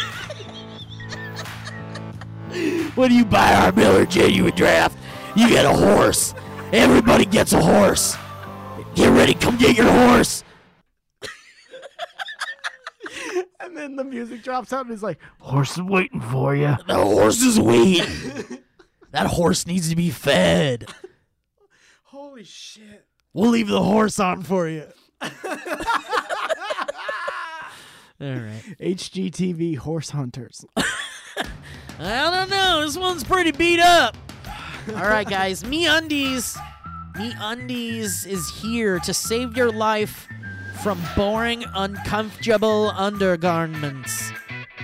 When you buy our Miller Genuine Draft, you get a horse. Everybody gets a horse. Get ready, come get your horse. And then the music drops out and he's like, Horse is waiting for you. The horse is waiting. That horse needs to be fed. holy shit. We'll leave the horse on for you. All right. HGTV Horse Hunters. I don't know. This one's pretty beat up. All right, guys. MeUndies. MeUndies is here to save your life from boring, uncomfortable undergarments.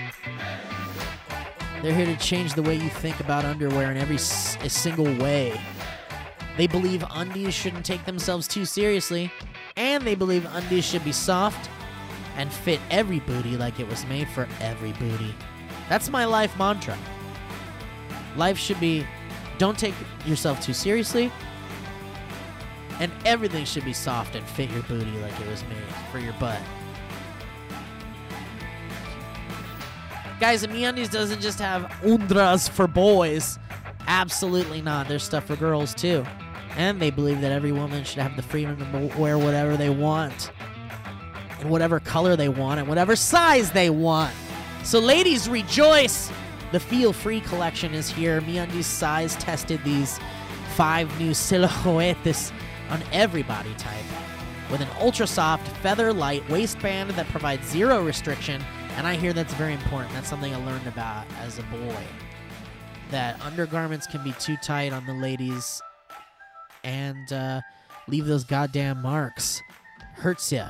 They're here to change the way you think about underwear in a single way. They believe undies shouldn't take themselves too seriously, and they believe undies should be soft and fit every booty like it was made for every booty. That's my life mantra. Life should be, don't take yourself too seriously, and everything should be soft and fit your booty like it was made for your butt. Guys, MeUndies doesn't just have undras for boys. Absolutely not. There's stuff for girls, too. And they believe that every woman should have the freedom to wear whatever they want, in whatever color they want, and whatever size they want. So ladies, rejoice! The Feel Free collection is here. MeUndies size tested these 5 new silhouettes on every body type, with an ultra-soft, feather-light waistband that provides zero restriction. And I hear that's very important. That's something I learned about as a boy, that undergarments can be too tight on the ladies and leave those goddamn marks. Hurts ya.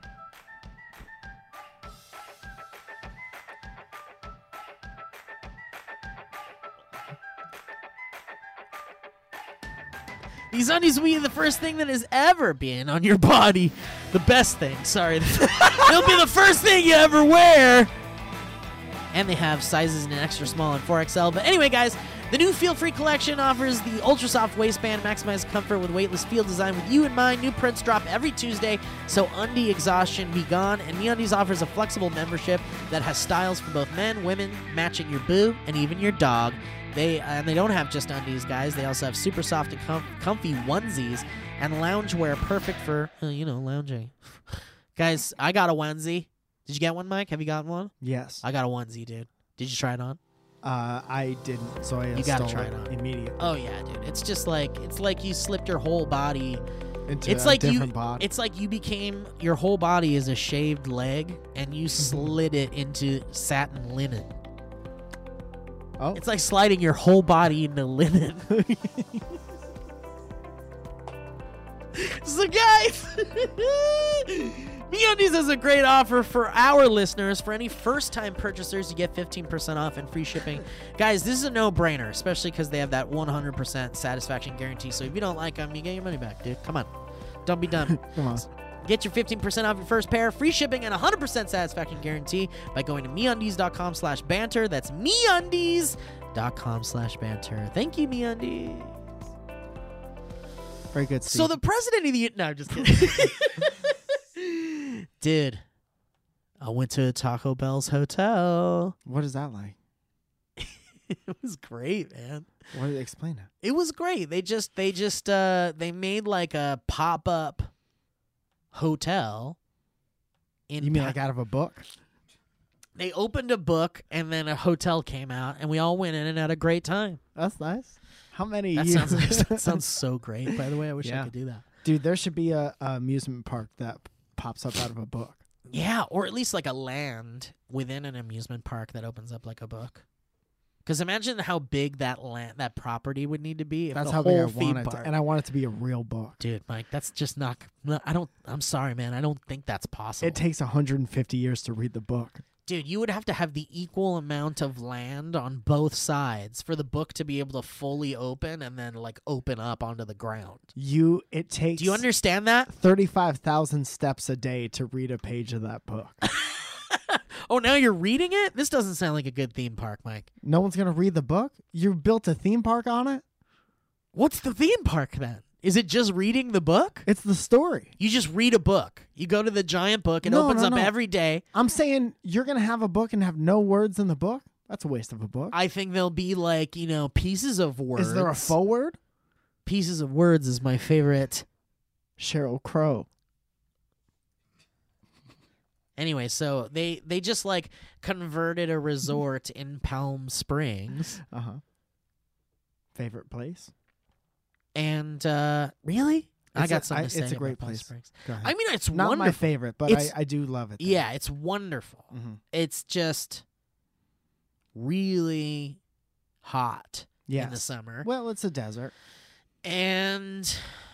These undies will be the first thing that has ever been on your body. The best thing, sorry. They'll be the first thing you ever wear. And they have sizes in an extra small and 4XL. But anyway, guys, The new Feel Free collection offers the ultra soft waistband, maximize comfort with weightless feel design with you in mind. New prints drop every Tuesday, so undie exhaustion be gone. And MeUndies offers a flexible membership that has styles for both men, women, matching your boo, and even your dog. They don't have just undies, guys. They also have super soft and comfy onesies and loungewear perfect for, lounging. Guys, I got a onesie. Did you get one, Mike? Have you gotten one? Yes. I got a onesie, dude. Did you try it on? I didn't, so I You gotta installed try it it on. immediately. Oh yeah, dude. It's just like you slipped your whole body. Into It's a like different body. It's like you became your whole body is a shaved leg, and you slid it into satin linen. Oh. It's like sliding your whole body into linen. So guys, MeUndies has a great offer for our listeners. For any first-time purchasers, you get 15% off and free shipping. Guys, this is a no-brainer, especially because they have that 100% satisfaction guarantee. So if you don't like them, you get your money back, dude. Come on. Don't be dumb. Come on. Get your 15% off your first pair, free shipping, and 100% satisfaction guarantee by going to MeUndies.com/banter. That's MeUndies.com/banter. Thank you, MeUndies. Very good, Steve. So the president of the... No, I'm just kidding. Dude, I went to Taco Bell's hotel. What is that like? It was great, man. What did they explain it? It was great. They made like a pop-up hotel. You mean like out of a book? They opened a book, and then a hotel came out, and we all went in and had a great time. That's nice. How many That years? that sounds so great, by the way. I wish Yeah. I could do that. Dude, there should be a amusement park that pops up out of a book. Yeah, or at least like a land within an amusement park that opens up like a book. Because imagine how big that property would need to be. If That's the how big I whole theme want it, park. and I want it to be a real book. Dude, Mike, that's just not. I'm sorry, man. I don't think that's possible. It takes 150 years to read the book. Dude, you would have to have the equal amount of land on both sides for the book to be able to fully open and then like open up onto the ground. It takes Do you understand that? 35,000 steps a day to read a page of that book. Oh, now you're reading it? This doesn't sound like a good theme park, Mike. No one's gonna read the book? You built a theme park on it? What's the theme park then? Is it just reading the book? It's the story. You just read a book. You go to the giant book. It No, opens no, up no. every day. I'm saying you're gonna have a book and have no words in the book? That's a waste of a book. I think there'll be like, pieces of words. Is there a forward? Pieces of words is my favorite. Sheryl Crow. Anyway, so they just like converted a resort in Palm Springs. Favorite place? And really? I got something to say It's a great about Palm place. Springs. Go ahead. I mean, it's Not wonderful. my favorite, but It's- I do love it. there. Yeah, it's wonderful. Mhm. It's just really hot in the Yes. summer. Well, it's a desert. And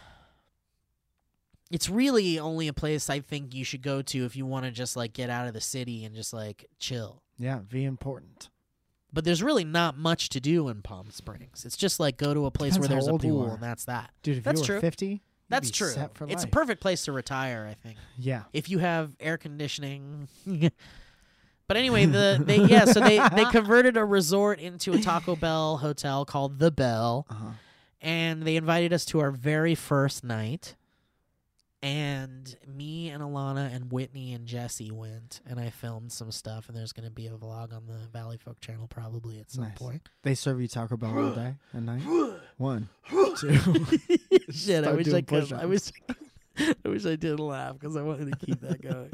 it's really only a place I think you should go to if you want to just like get out of the city and just like chill. Yeah, very important. But there's really not much to do in Palm Springs. It's just like go to a place Depends where how there's a old you pool are. and that's that. Dude, if That's you were true. 50, you'd That's be true. set for It's a life. perfect place to retire, I think. Yeah. If you have air conditioning. But anyway, so they converted a resort into a Taco Bell hotel called The Bell. Uh-huh. And they invited us to our very first night. And me and Alana and Whitney and Jesse went, and I filmed some stuff, and there's going to be a vlog on the Valley Folk channel probably at some Nice. point. They serve you Taco Bell all day and night? 1, 2. Shit, I Start wish I doing could. push-ups. I wish I did laugh because I wanted to keep that going.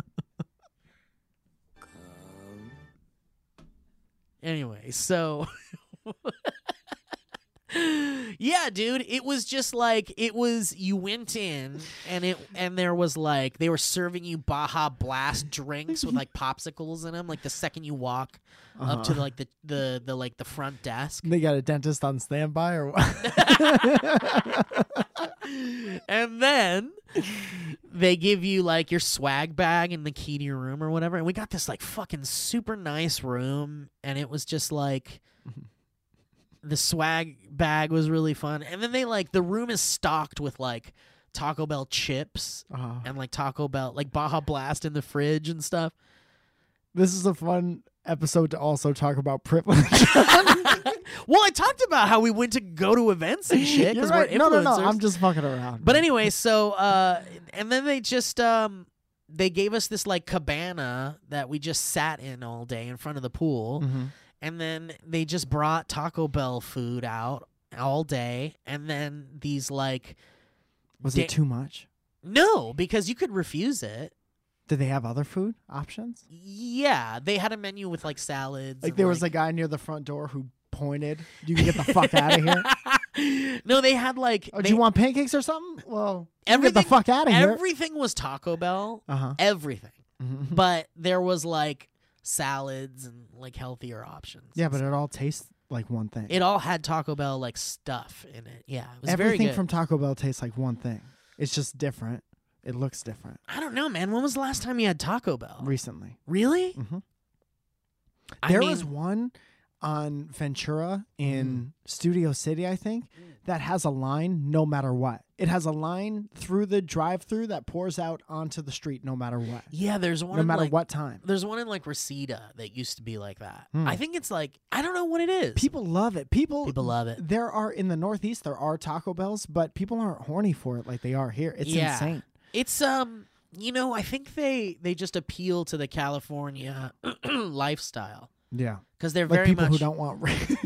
Anyway, so yeah, dude, it was just like you went in and there was like they were serving you Baja Blast drinks with like popsicles in them like the second you walk up to like the front desk. They got a dentist on standby or what? And then they give you like your swag bag and the key to your room or whatever. And we got this like fucking super nice room. And it was just like the swag bag was really fun. And then the room is stocked with like Taco Bell chips and like Taco Bell, like Baja Blast in the fridge and stuff. This is a fun episode to also talk about privilege. Well, I talked about how we went to go to events and shit You're because right. we're No, influencers. I'm just fucking around. But anyway, so and then they just they gave us this like cabana that we just sat in all day in front of the pool, Mhm. and then they just brought Taco Bell food out all day, and then these like Was it too much? no, because you could refuse it. Did they have other food options? Yeah, they had a menu with like salads. Like and, there was a guy near the front door who pointed, "You can get the fuck out of here." No, they had like Oh, do you want pancakes or something? Well, you can everything. get the fuck out of here. Everything was Taco Bell. Uh-huh. Everything. Mhm. But there was like salads and like healthier options. Yeah, but it all tastes like one thing. It all had Taco Bell like stuff in it. Yeah, it was very Everything good. from Taco Bell tastes like one thing. It's just different. It looks different. I don't know, man. When was the last time you had Taco Bell? Recently, Really? Mhm. I there mean, was one on Ventura in Studio City, I think, that has a line no matter what. It has a line through the drive-through that pours out onto the street no matter what. yeah, there's one. No in, matter like, what time. There's one in like Reseda that used to be like that. Hmm. I think it's like I don't know what it is. People love it. People love it. There are in the Northeast there are Taco Bells, but people aren't horny for it like they are here. It's Yeah. insane. It's you know, I think they just appeal to the California lifestyle Yeah. because they're Like very people much who don't want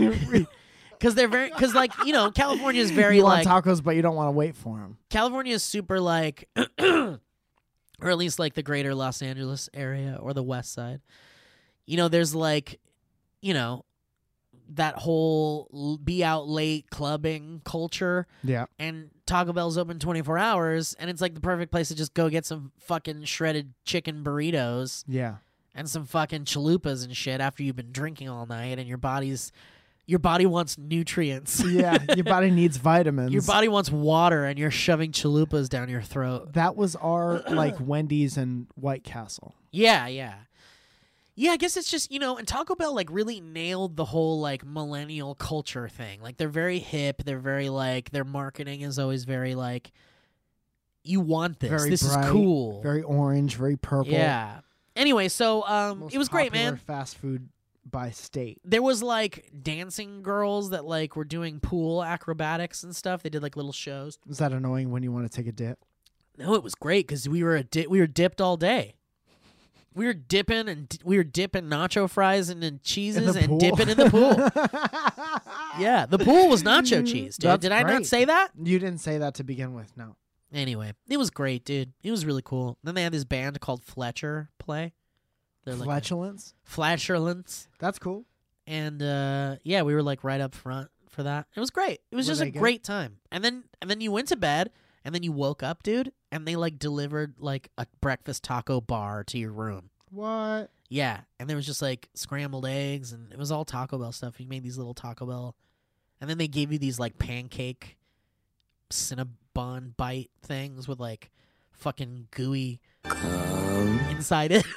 because like you know California is very you like want tacos, but you don't want to wait for them. California is super like, or at least like the greater Los Angeles area or the West Side. You know, there's like, you know, that whole be out late clubbing culture, Yeah. and Taco Bell's open 24 hours, and it's like the perfect place to just go get some fucking shredded chicken burritos Yeah. and some fucking chalupas and shit after you've been drinking all night, and your body wants nutrients. Yeah. Your body needs vitamins. Your body wants water, and you're shoving chalupas down your throat. That was our like Wendy's and White Castle. Yeah, yeah. Yeah, I guess it's just, you know, and Taco Bell like really nailed the whole like millennial culture thing. Like they're very hip, they're very like their marketing is always very like you want this. Very this bright, is cool. Very orange, very purple. Yeah. Anyway, so Most it was great, popular man. Fast food by state. There was like dancing girls that like were doing pool acrobatics and stuff. They did like little shows. Is that annoying when you want to take a dip? No, it was great cuz we were dipped all day. We were dipping nacho fries and then cheeses In the pool? and dipping in the pool. Yeah, the pool was nacho cheese, dude. That's Did I not great. say that? You didn't say that to begin with, no. Anyway, it was great, dude. It was really cool. Then they had this band called Fletcher play. They're like Flatulence? Flatulence. That's cool. And yeah, we were like right up front for that. It was great. It was Were just a they good? great time. And then you went to bed and then you woke up, dude, and they like delivered like a breakfast taco bar to your room. What? Yeah, and there was just like scrambled eggs, and it was all Taco Bell stuff. You made these little Taco Bell, and then they gave you these like pancake Cinnabon bite things with like fucking gooey inside it.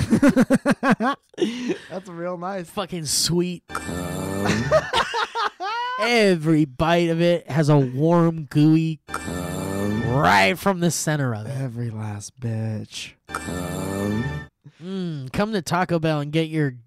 That's real nice. Fucking sweet. Every bite of it has a warm gooey right from the center of it. Every last bitch. Come to Taco Bell and get your.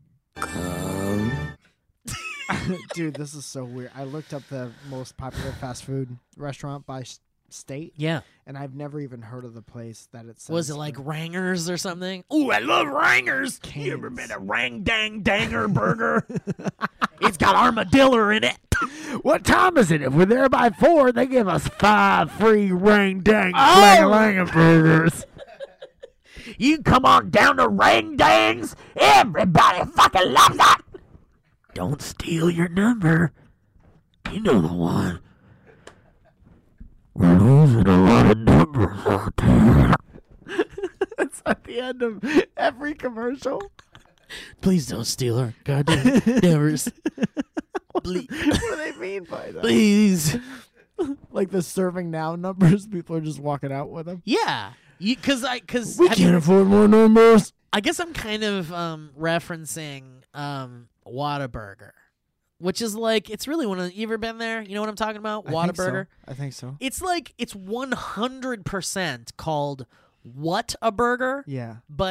Dude, this is so weird. I looked up the most popular fast food restaurant by state, Yeah. and I've never even heard of the place that it says. Was it like Rangers or something? Ooh, I love Rangers. You ever been a Rang Dang Danger burger? It's got armadillo in it. What time is it? If we're there by 4, they give us 5 free Rang Dang Oh! burgers. You come on down to Rang Dangs. Everybody fucking loves that. Don't steal your number. You know the one. We're losing a lot of numbers out there. It's at the end of every commercial. Please don't steal her. Goddamn numbers. What do they mean by that? Please. Like the serving now numbers, people are just walking out with them. Yeah. Because We can't afford more numbers. I guess I'm kind of referencing Whataburger, which is like it's really one of you ever been there? You know what I'm talking about? Whataburger. I think so. It's like it's 100% called What a Burger, Yeah. but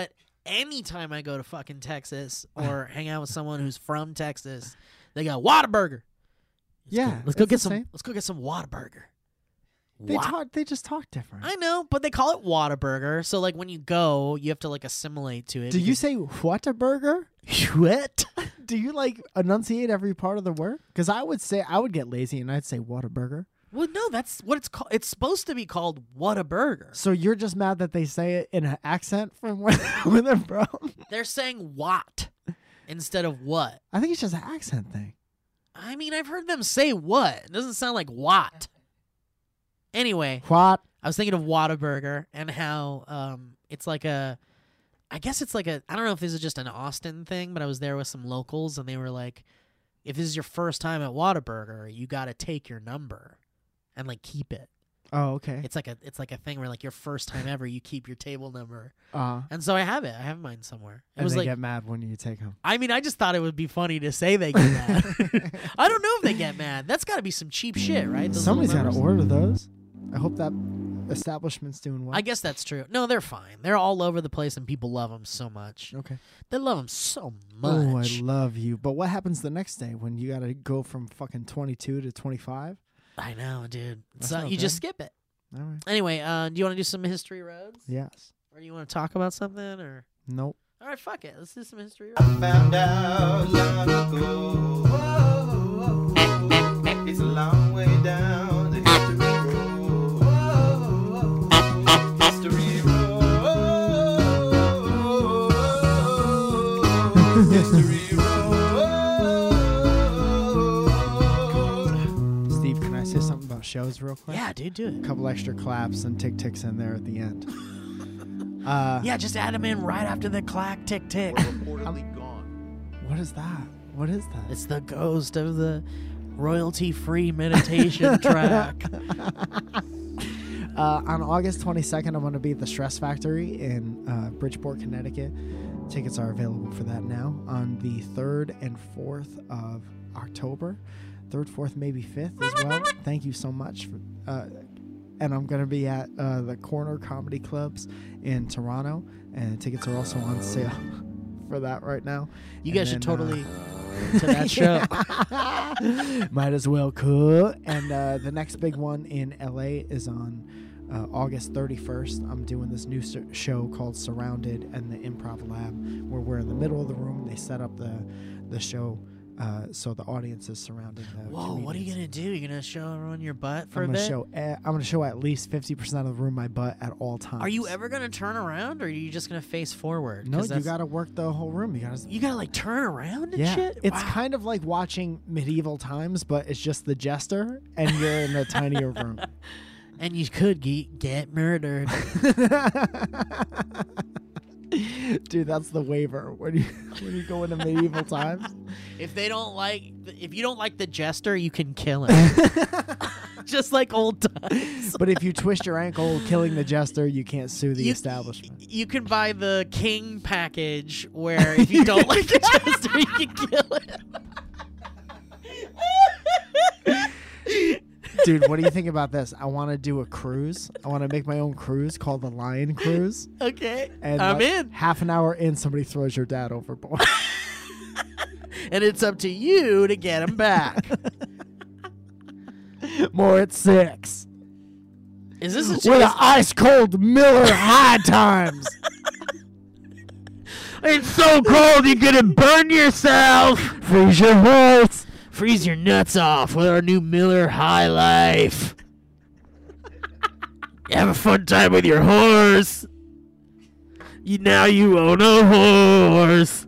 anytime I go to fucking Texas or hang out with someone who's from Texas, they go Whataburger. Let's go get some. Let's go get some Whataburger. They just talk different. I know, but they call it Whataburger. So like when you go, you have to like assimilate to it. Do you say Whataburger? what? Do you like enunciate every part of the word? Because I would get lazy and I'd say Whataburger. Well, no, that's what it's called. It's supposed to be called Whataburger. So you're just mad that they say it in an accent from where they're from? They're saying what instead of what. I think it's just an accent thing. I mean, I've heard them say what. It doesn't sound like what. Anyway, What? I was thinking of Whataburger and how it's like I guess it's like I don't know if this is just an Austin thing, but I was there with some locals and they were like, if this is your first time at Whataburger, you got to take your number and like keep it. Oh, okay. It's like a thing where like your first time ever, you keep your table number. And And so I have it. I have mine somewhere. It was they like, get mad when you take them. I mean, I just thought it would be funny to say they get mad. I don't know if they get mad. That's got to be some cheap shit, right? Those Somebody's little got to numbers. order those. I hope that establishment's doing well. I guess that's true. No, they're fine. They're all over the place, and people love them so much. Okay. They love them so Oh, I much. love you. But what happens the next day when you got to go from fucking 22 to 25? I know, dude. That's So not you just bad. skip it. All right. Anyway, do you want to do some history roads? Yes. Or do you want to talk about something? Or Nope. all right, fuck it. Let's do some history roads. Found out long ago. Whoa, it's a long way down the history road. History road. History road. Steve, can I say something about shows real quick? Yeah, dude, do A it. couple extra claps and tick ticks in there at the end. Yeah, just add them in right after the clack, tick, tick. Reportedly gone. What is that? What is that? It's the ghost of the royalty-free meditation track. On August 22nd, I'm going to be at the Stress Factory in Bridgeport, Connecticut. Tickets are available for that now. On the 3rd and 4th of October. 3rd, 4th, maybe 5th as well. Thank you so much. And I'm going to be at the Corner Comedy Clubs in Toronto. And tickets are also on sale for that right now. You And guys should then, totally to that show. Might as well could. And the next big one in LA is on August 31st. I'm doing this new show called Surrounded and the Improv Lab, where we're in the middle of the room. They set up the show so the audience is surrounding the Whoa, what are you comedians. gonna do? You gonna show everyone your butt for I'm a bit? gonna show at least 50% of the room my butt at all times. Are you ever gonna turn around, or are you just gonna face forward? No, 'Cause you gotta work the whole room. You gotta like turn around and yeah, shit. it's Wow. kind of like watching medieval times, but it's just the jester, and you're in a tinier room. And you could get murdered. Dude, that's the waiver when you go into medieval times. If you don't like the jester, you can kill him. Just like old times. But if you twist your ankle killing the jester, you can't sue the establishment. You can buy the king package, where if you don't like the jester, you can kill him. Dude, what do you think about this? I want to do a cruise. I want to make my own cruise called the Lion Cruise. Okay, And I'm like, in. Half an hour in, somebody throws your dad overboard. And it's up to you to get him back. More at 6. Is this With an ice cold Miller High Times. It's so cold you're gonna burn yourself. Freeze your horse. Freeze your nuts off with our new Miller High Life. Have a fun time with your horse. Now you own a horse.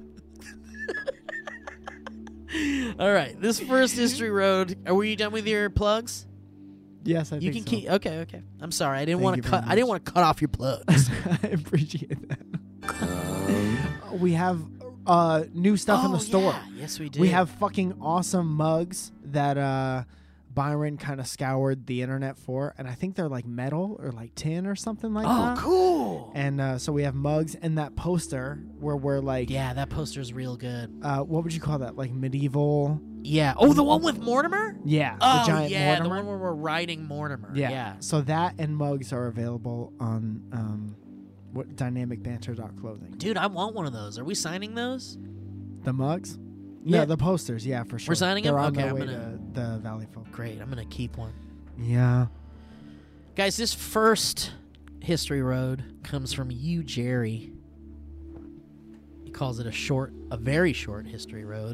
All right, this first history road. Were you done with your plugs? Yes, I You think can so. keep. Okay. I'm sorry. I didn't Thank want you to very cut. I didn't much. want to cut off your plugs. I appreciate that. We have new stuff in the store. Yeah. Yes, we do. We have fucking awesome mugs that Byron kind of scoured the internet for, and I think they're like metal or like tin or something like Oh, that. cool. And so we have mugs and that poster where we're like, Yeah, that poster's real good. what would you call that? Like medieval? Yeah. Oh, the one with Mortimer. Yeah, Oh, the giant yeah, Mortimer. the one where we're riding Mortimer. Yeah. Yeah. So that and mugs are available on What dynamicbanter.clothing. Dude, I want one of those. Are we signing those? The mugs? Yeah. No, the posters. Yeah, for sure. We're signing They're them? on Okay, their I'm way gonna- to the Valley Folk. Great. I'm going to keep one. Yeah. Guys, this first History Road comes from you, Jerry. He calls it a very short History Road.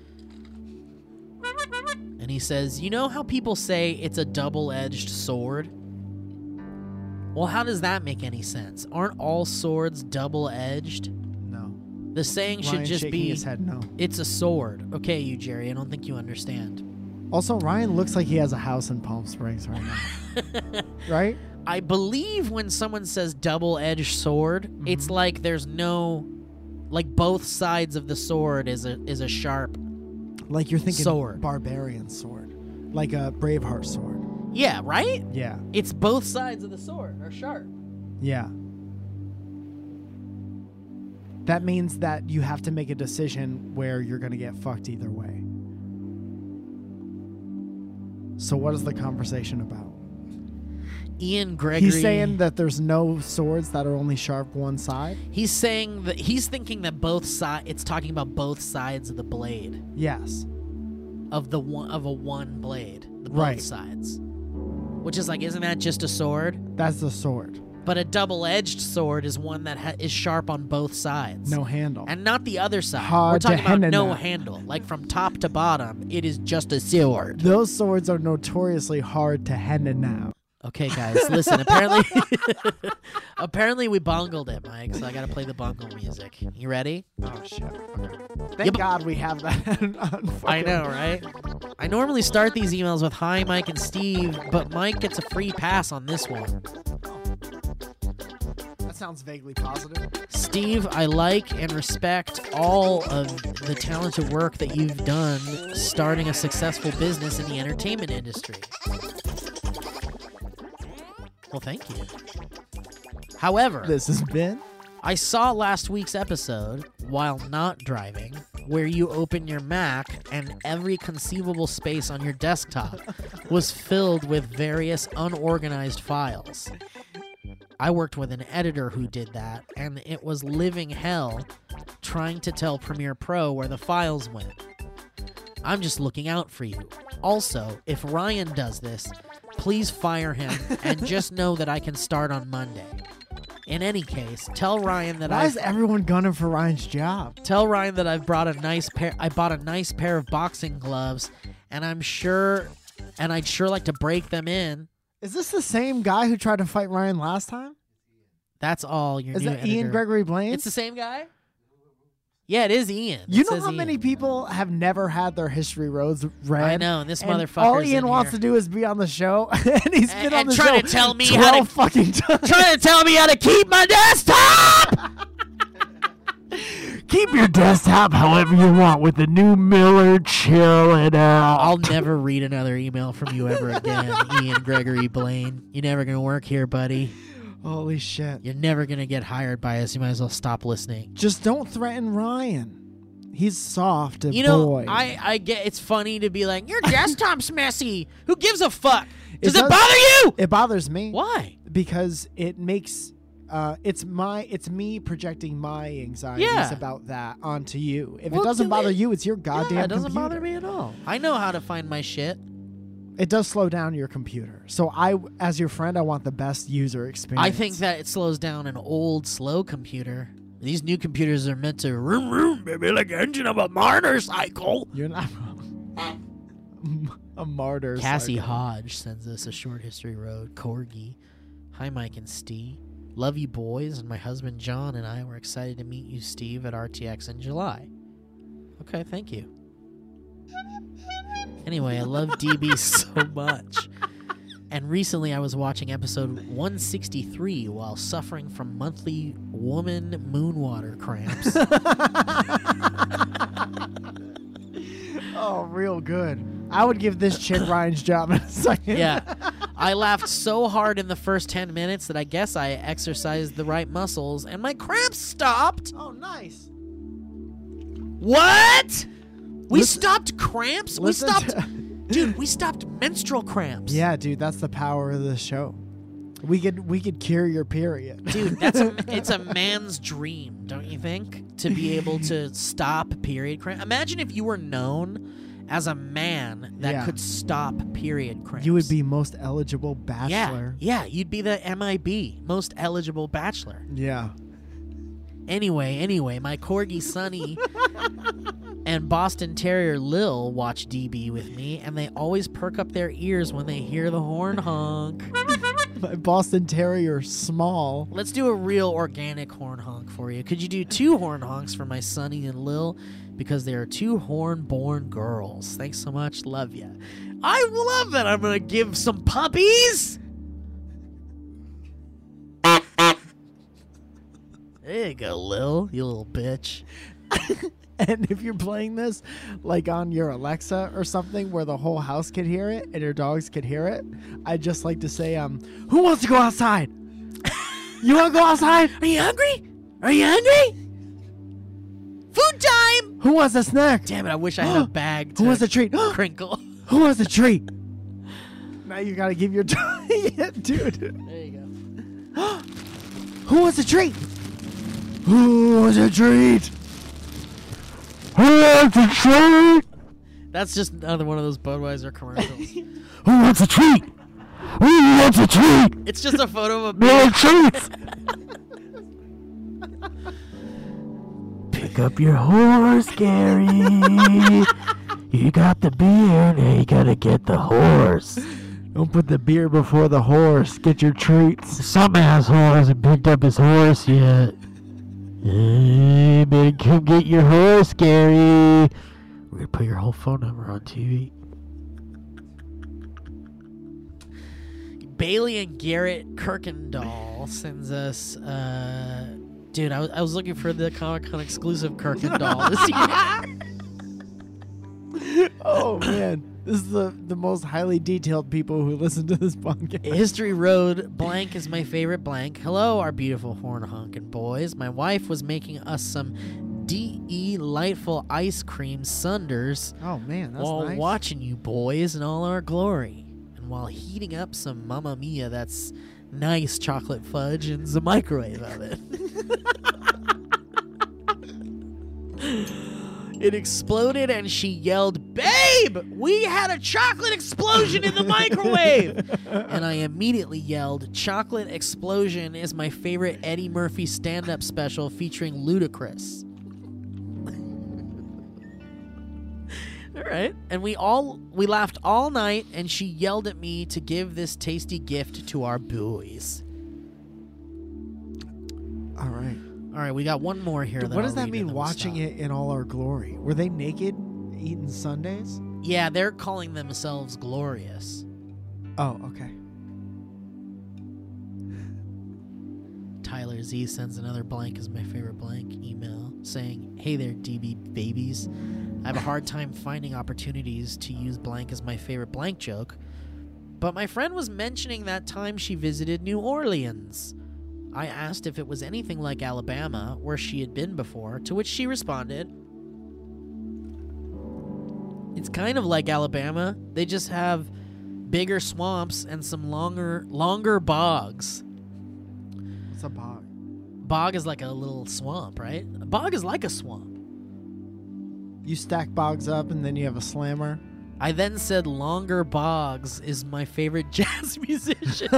And he says, you know how people say it's a double-edged sword? Well, how does that make any sense? Aren't all swords double-edged? No. The saying should Ryan's just shaking be, his head no. it's a sword. Okay, you, Jerry, I don't think you understand. Also, Ryan looks like he has a house in Palm Springs right now. Right? I believe when someone says double-edged sword, it's like there's no, like both sides of the sword is a sharp. Like you're thinking Sword. barbarian sword. Like a Braveheart sword. Yeah, right? Yeah. It's both sides of the sword are sharp. Yeah. That means that you have to make a decision where you're going to get fucked either way. So what is the conversation about? Ian Gregory. He's saying that there's no swords that are only sharp one side? He's saying that he's thinking that both sides. It's talking about both sides of the blade Yes. of a one blade, the both Right. sides. Which is like, isn't that just a sword? That's the sword. But a double-edged sword is one that is sharp on both sides. No handle. And not the other side. Hard We're talking to about handle no now. handle. Like from top to bottom, it is just a sword. Those swords are notoriously hard to handle now. Okay, guys, listen. Apparently we bungled it, Mike. So I gotta play the bungle music. You ready? Oh, shit. Okay. Thank God we have that on I fucking- know, right? I normally start these emails with "Hi, Mike and Steve," but Mike gets a free pass on this one. That sounds vaguely positive. Steve, I like and respect all of the talented work that you've done starting a successful business in the entertainment industry. Well, thank you. However, This has been... I saw last week's episode while not driving where you open your Mac and every conceivable space on your desktop was filled with various unorganized files. I worked with an editor who did that, and it was living hell trying to tell Premiere Pro where the files went. I'm just looking out for you. Also, if Ryan does this, please fire him and just know that I can start on Monday. In any case, tell Ryan that Why is everyone gunning for Ryan's job? Tell Ryan that I bought a nice pair of boxing gloves, and I'd sure like to break them in. Is this the same guy who tried to fight Ryan last time? That's all your Is new that editor. Ian Gregory Blaine? It's the same guy? Yeah, it is Ian. You It know says how Ian. many people have never had their history roads read? I know, and this and motherfucker's all Ian in wants here. to do is be on the show, and he's been And on the trying show to tell me 12 how to- fucking times. Trying to tell me how to keep my desktop! Keep your desktop however you want with the new Miller Chill It Out. I'll never read another email from you ever again, Ian Gregory Blaine. You're never going to work here, buddy. Holy shit. You're never going to get hired by us. You might as well stop listening. Just don't threaten Ryan. He's soft, a You know, boy. I get it's funny to be like, your desktop's messy. Who gives a fuck? It Does it does- bother you? It bothers me. Why? Because it makes it's me projecting my anxieties Yeah. about that onto you. If Well, it doesn't do bother it. you, it's your goddamn Yeah, it doesn't computer. bother me at all. I know how to find my shit. It does slow down your computer. So as your friend, I want the best user experience. I think that it slows down an old, slow computer. These new computers are meant to room, room, baby, like the engine of a motorcycle. You're not wrong. A martyr. Cassie cycle. Hodge sends us a short history road. Corgi. Hi, Mike and Steve. Love you, boys, and my husband John and I were excited to meet you, Steve, at RTX in July. Okay, thank you. Anyway, I love DB so much. And recently I was watching episode 163 while suffering from monthly woman moonwater cramps. Oh, real good. I would give this chick Ryan's job in a second. Yeah. I laughed so hard in the first 10 minutes that I guess I exercised the right muscles and my cramps stopped. Oh, nice. What? We Listen- stopped cramps? We listen stopped... to- Dude, we stopped menstrual cramps. Yeah, dude, that's the power of the show. We could cure your period. Dude, it's a man's dream, don't you think? To be able to stop period cramps. Imagine if you were known as a man that Yeah. could stop period cramps. You would be most eligible bachelor. Yeah, you'd be the MIB, most eligible bachelor. Yeah. Anyway, my corgi Sonny and Boston Terrier Lil watch DB with me, and they always perk up their ears when they hear the horn honk. My Boston Terrier Small. Let's do a real organic horn honk for you. Could you do 2 horn honks for my Sonny and Lil? Because they are 2 horn-born girls. Thanks so much. Love ya. I love that I'm going to give some puppies. There you go, Lil, you little bitch. And if you're playing this like on your Alexa or something where the whole house could hear it and your dogs could hear it, I'd just like to say, who wants to go outside? You want to go outside? Are you hungry? Are you hungry? Food time! Who wants a snack? Damn it, I wish I had a bag to Who wants a treat? crinkle. Who wants a treat? Now you got to give your yeah, dude. There you go. Who wants a treat? Who wants a treat? Who wants a treat? That's just another one of those Budweiser commercials. Who wants a treat? Who wants a treat? It's just a photo of a No treats. Pick up your horse, Gary. You got the beer, now you gotta get the horse. Don't put the beer before the horse. Get your treats. Some asshole hasn't picked up his horse yet. Hey, better come get your horse, Gary. We're gonna put your whole phone number on TV. Bailey and Garrett Kirkendall sends us, dude, I was looking for the Comic-Con exclusive Kirkendall this year. Oh, man. This is the most highly detailed people who listen to this podcast. History Road blank is my favorite blank. Hello, our beautiful horn honkin' boys. My wife was making us some delightful ice cream sunders Oh, man. That's while nice. watching you boys in all our glory. And while heating up some Mamma Mia that's nice chocolate fudge in the microwave oven. It exploded and she yelled, "Babe, we had a chocolate explosion in the microwave!" And I immediately yelled, "Chocolate Explosion is my favorite Eddie Murphy stand-up special featuring Ludacris." All right. And we laughed all night, and she yelled at me to give this tasty gift to our boys. All right. All right, we got one more here. What does that mean, watching it in all our glory? Were they naked eating sundaes? Yeah, they're calling themselves glorious. Oh, okay. Tyler Z sends another blank is my favorite blank email saying, "Hey there, DB babies. I have a hard time finding opportunities to use blank as my favorite blank joke, but my friend was mentioning that time she visited New Orleans. I asked if it was anything like Alabama, where she had been before, to which she responded, it's kind of like Alabama. They just have bigger swamps and some longer bogs." What's a bog? Bog is like a little swamp, right? A bog is like a swamp. You stack bogs up and then you have a slammer. I then said Longer Boggs is my favorite jazz musician.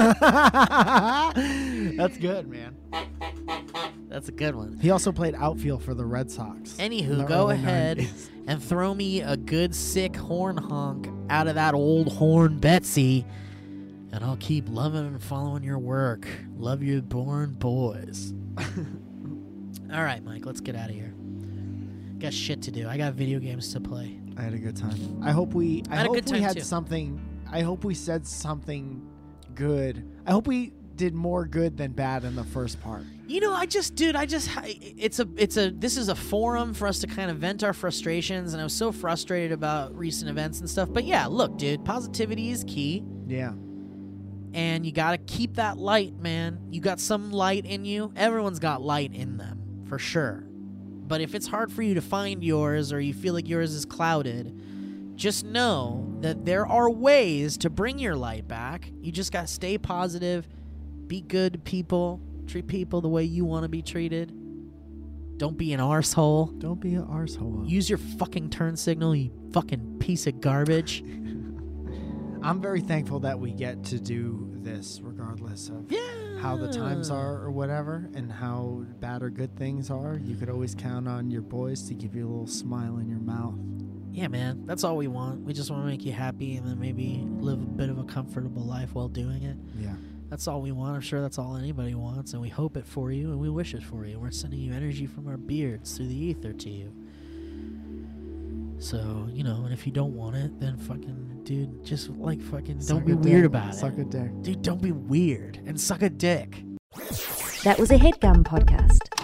That's good, man. That's a good one. He also played outfield for the Red Sox. in Anywho, the go early ahead 90s. and throw me a good sick horn honk out of that old horn Betsy, and I'll keep loving and following your work. Love you, born boys. All right, Mike, let's get out of here. Got shit to do. I got video games to play. I had a good time. I hope we had a good time, had too. something. I hope we said something good. I hope we did more good than bad in the first part. You know, this is a forum for us to kind of vent our frustrations, and I was so frustrated about recent events and stuff. But yeah, look, dude, positivity is key, Yeah. and you got to keep that light, man. You got some light in you. Everyone's got light in them, for sure. But if it's hard for you to find yours, or you feel like yours is clouded, just know that there are ways to bring your light back. You just got to stay positive, Be good to people. Treat people the way you want to be treated. Don't be an arsehole. Don't be an arsehole. Use your fucking turn signal, you fucking piece of garbage. I'm very thankful that we get to do this regardless of how the times are or whatever, and how bad or good things are. You could always count on your boys to give you a little smile in your mouth. Yeah, man. That's all we want. We just want to make you happy and then maybe live a bit of a comfortable life while doing it. Yeah. That's all we want. I'm sure that's all anybody wants, and we hope it for you, and we wish it for you. We're sending you energy from our beards through the ether to you. So, you know, and if you don't want it, then fucking, dude, just like fucking don't be weird about it. Suck a dick. Dude, don't be weird and suck a dick. That was a HeadGum podcast.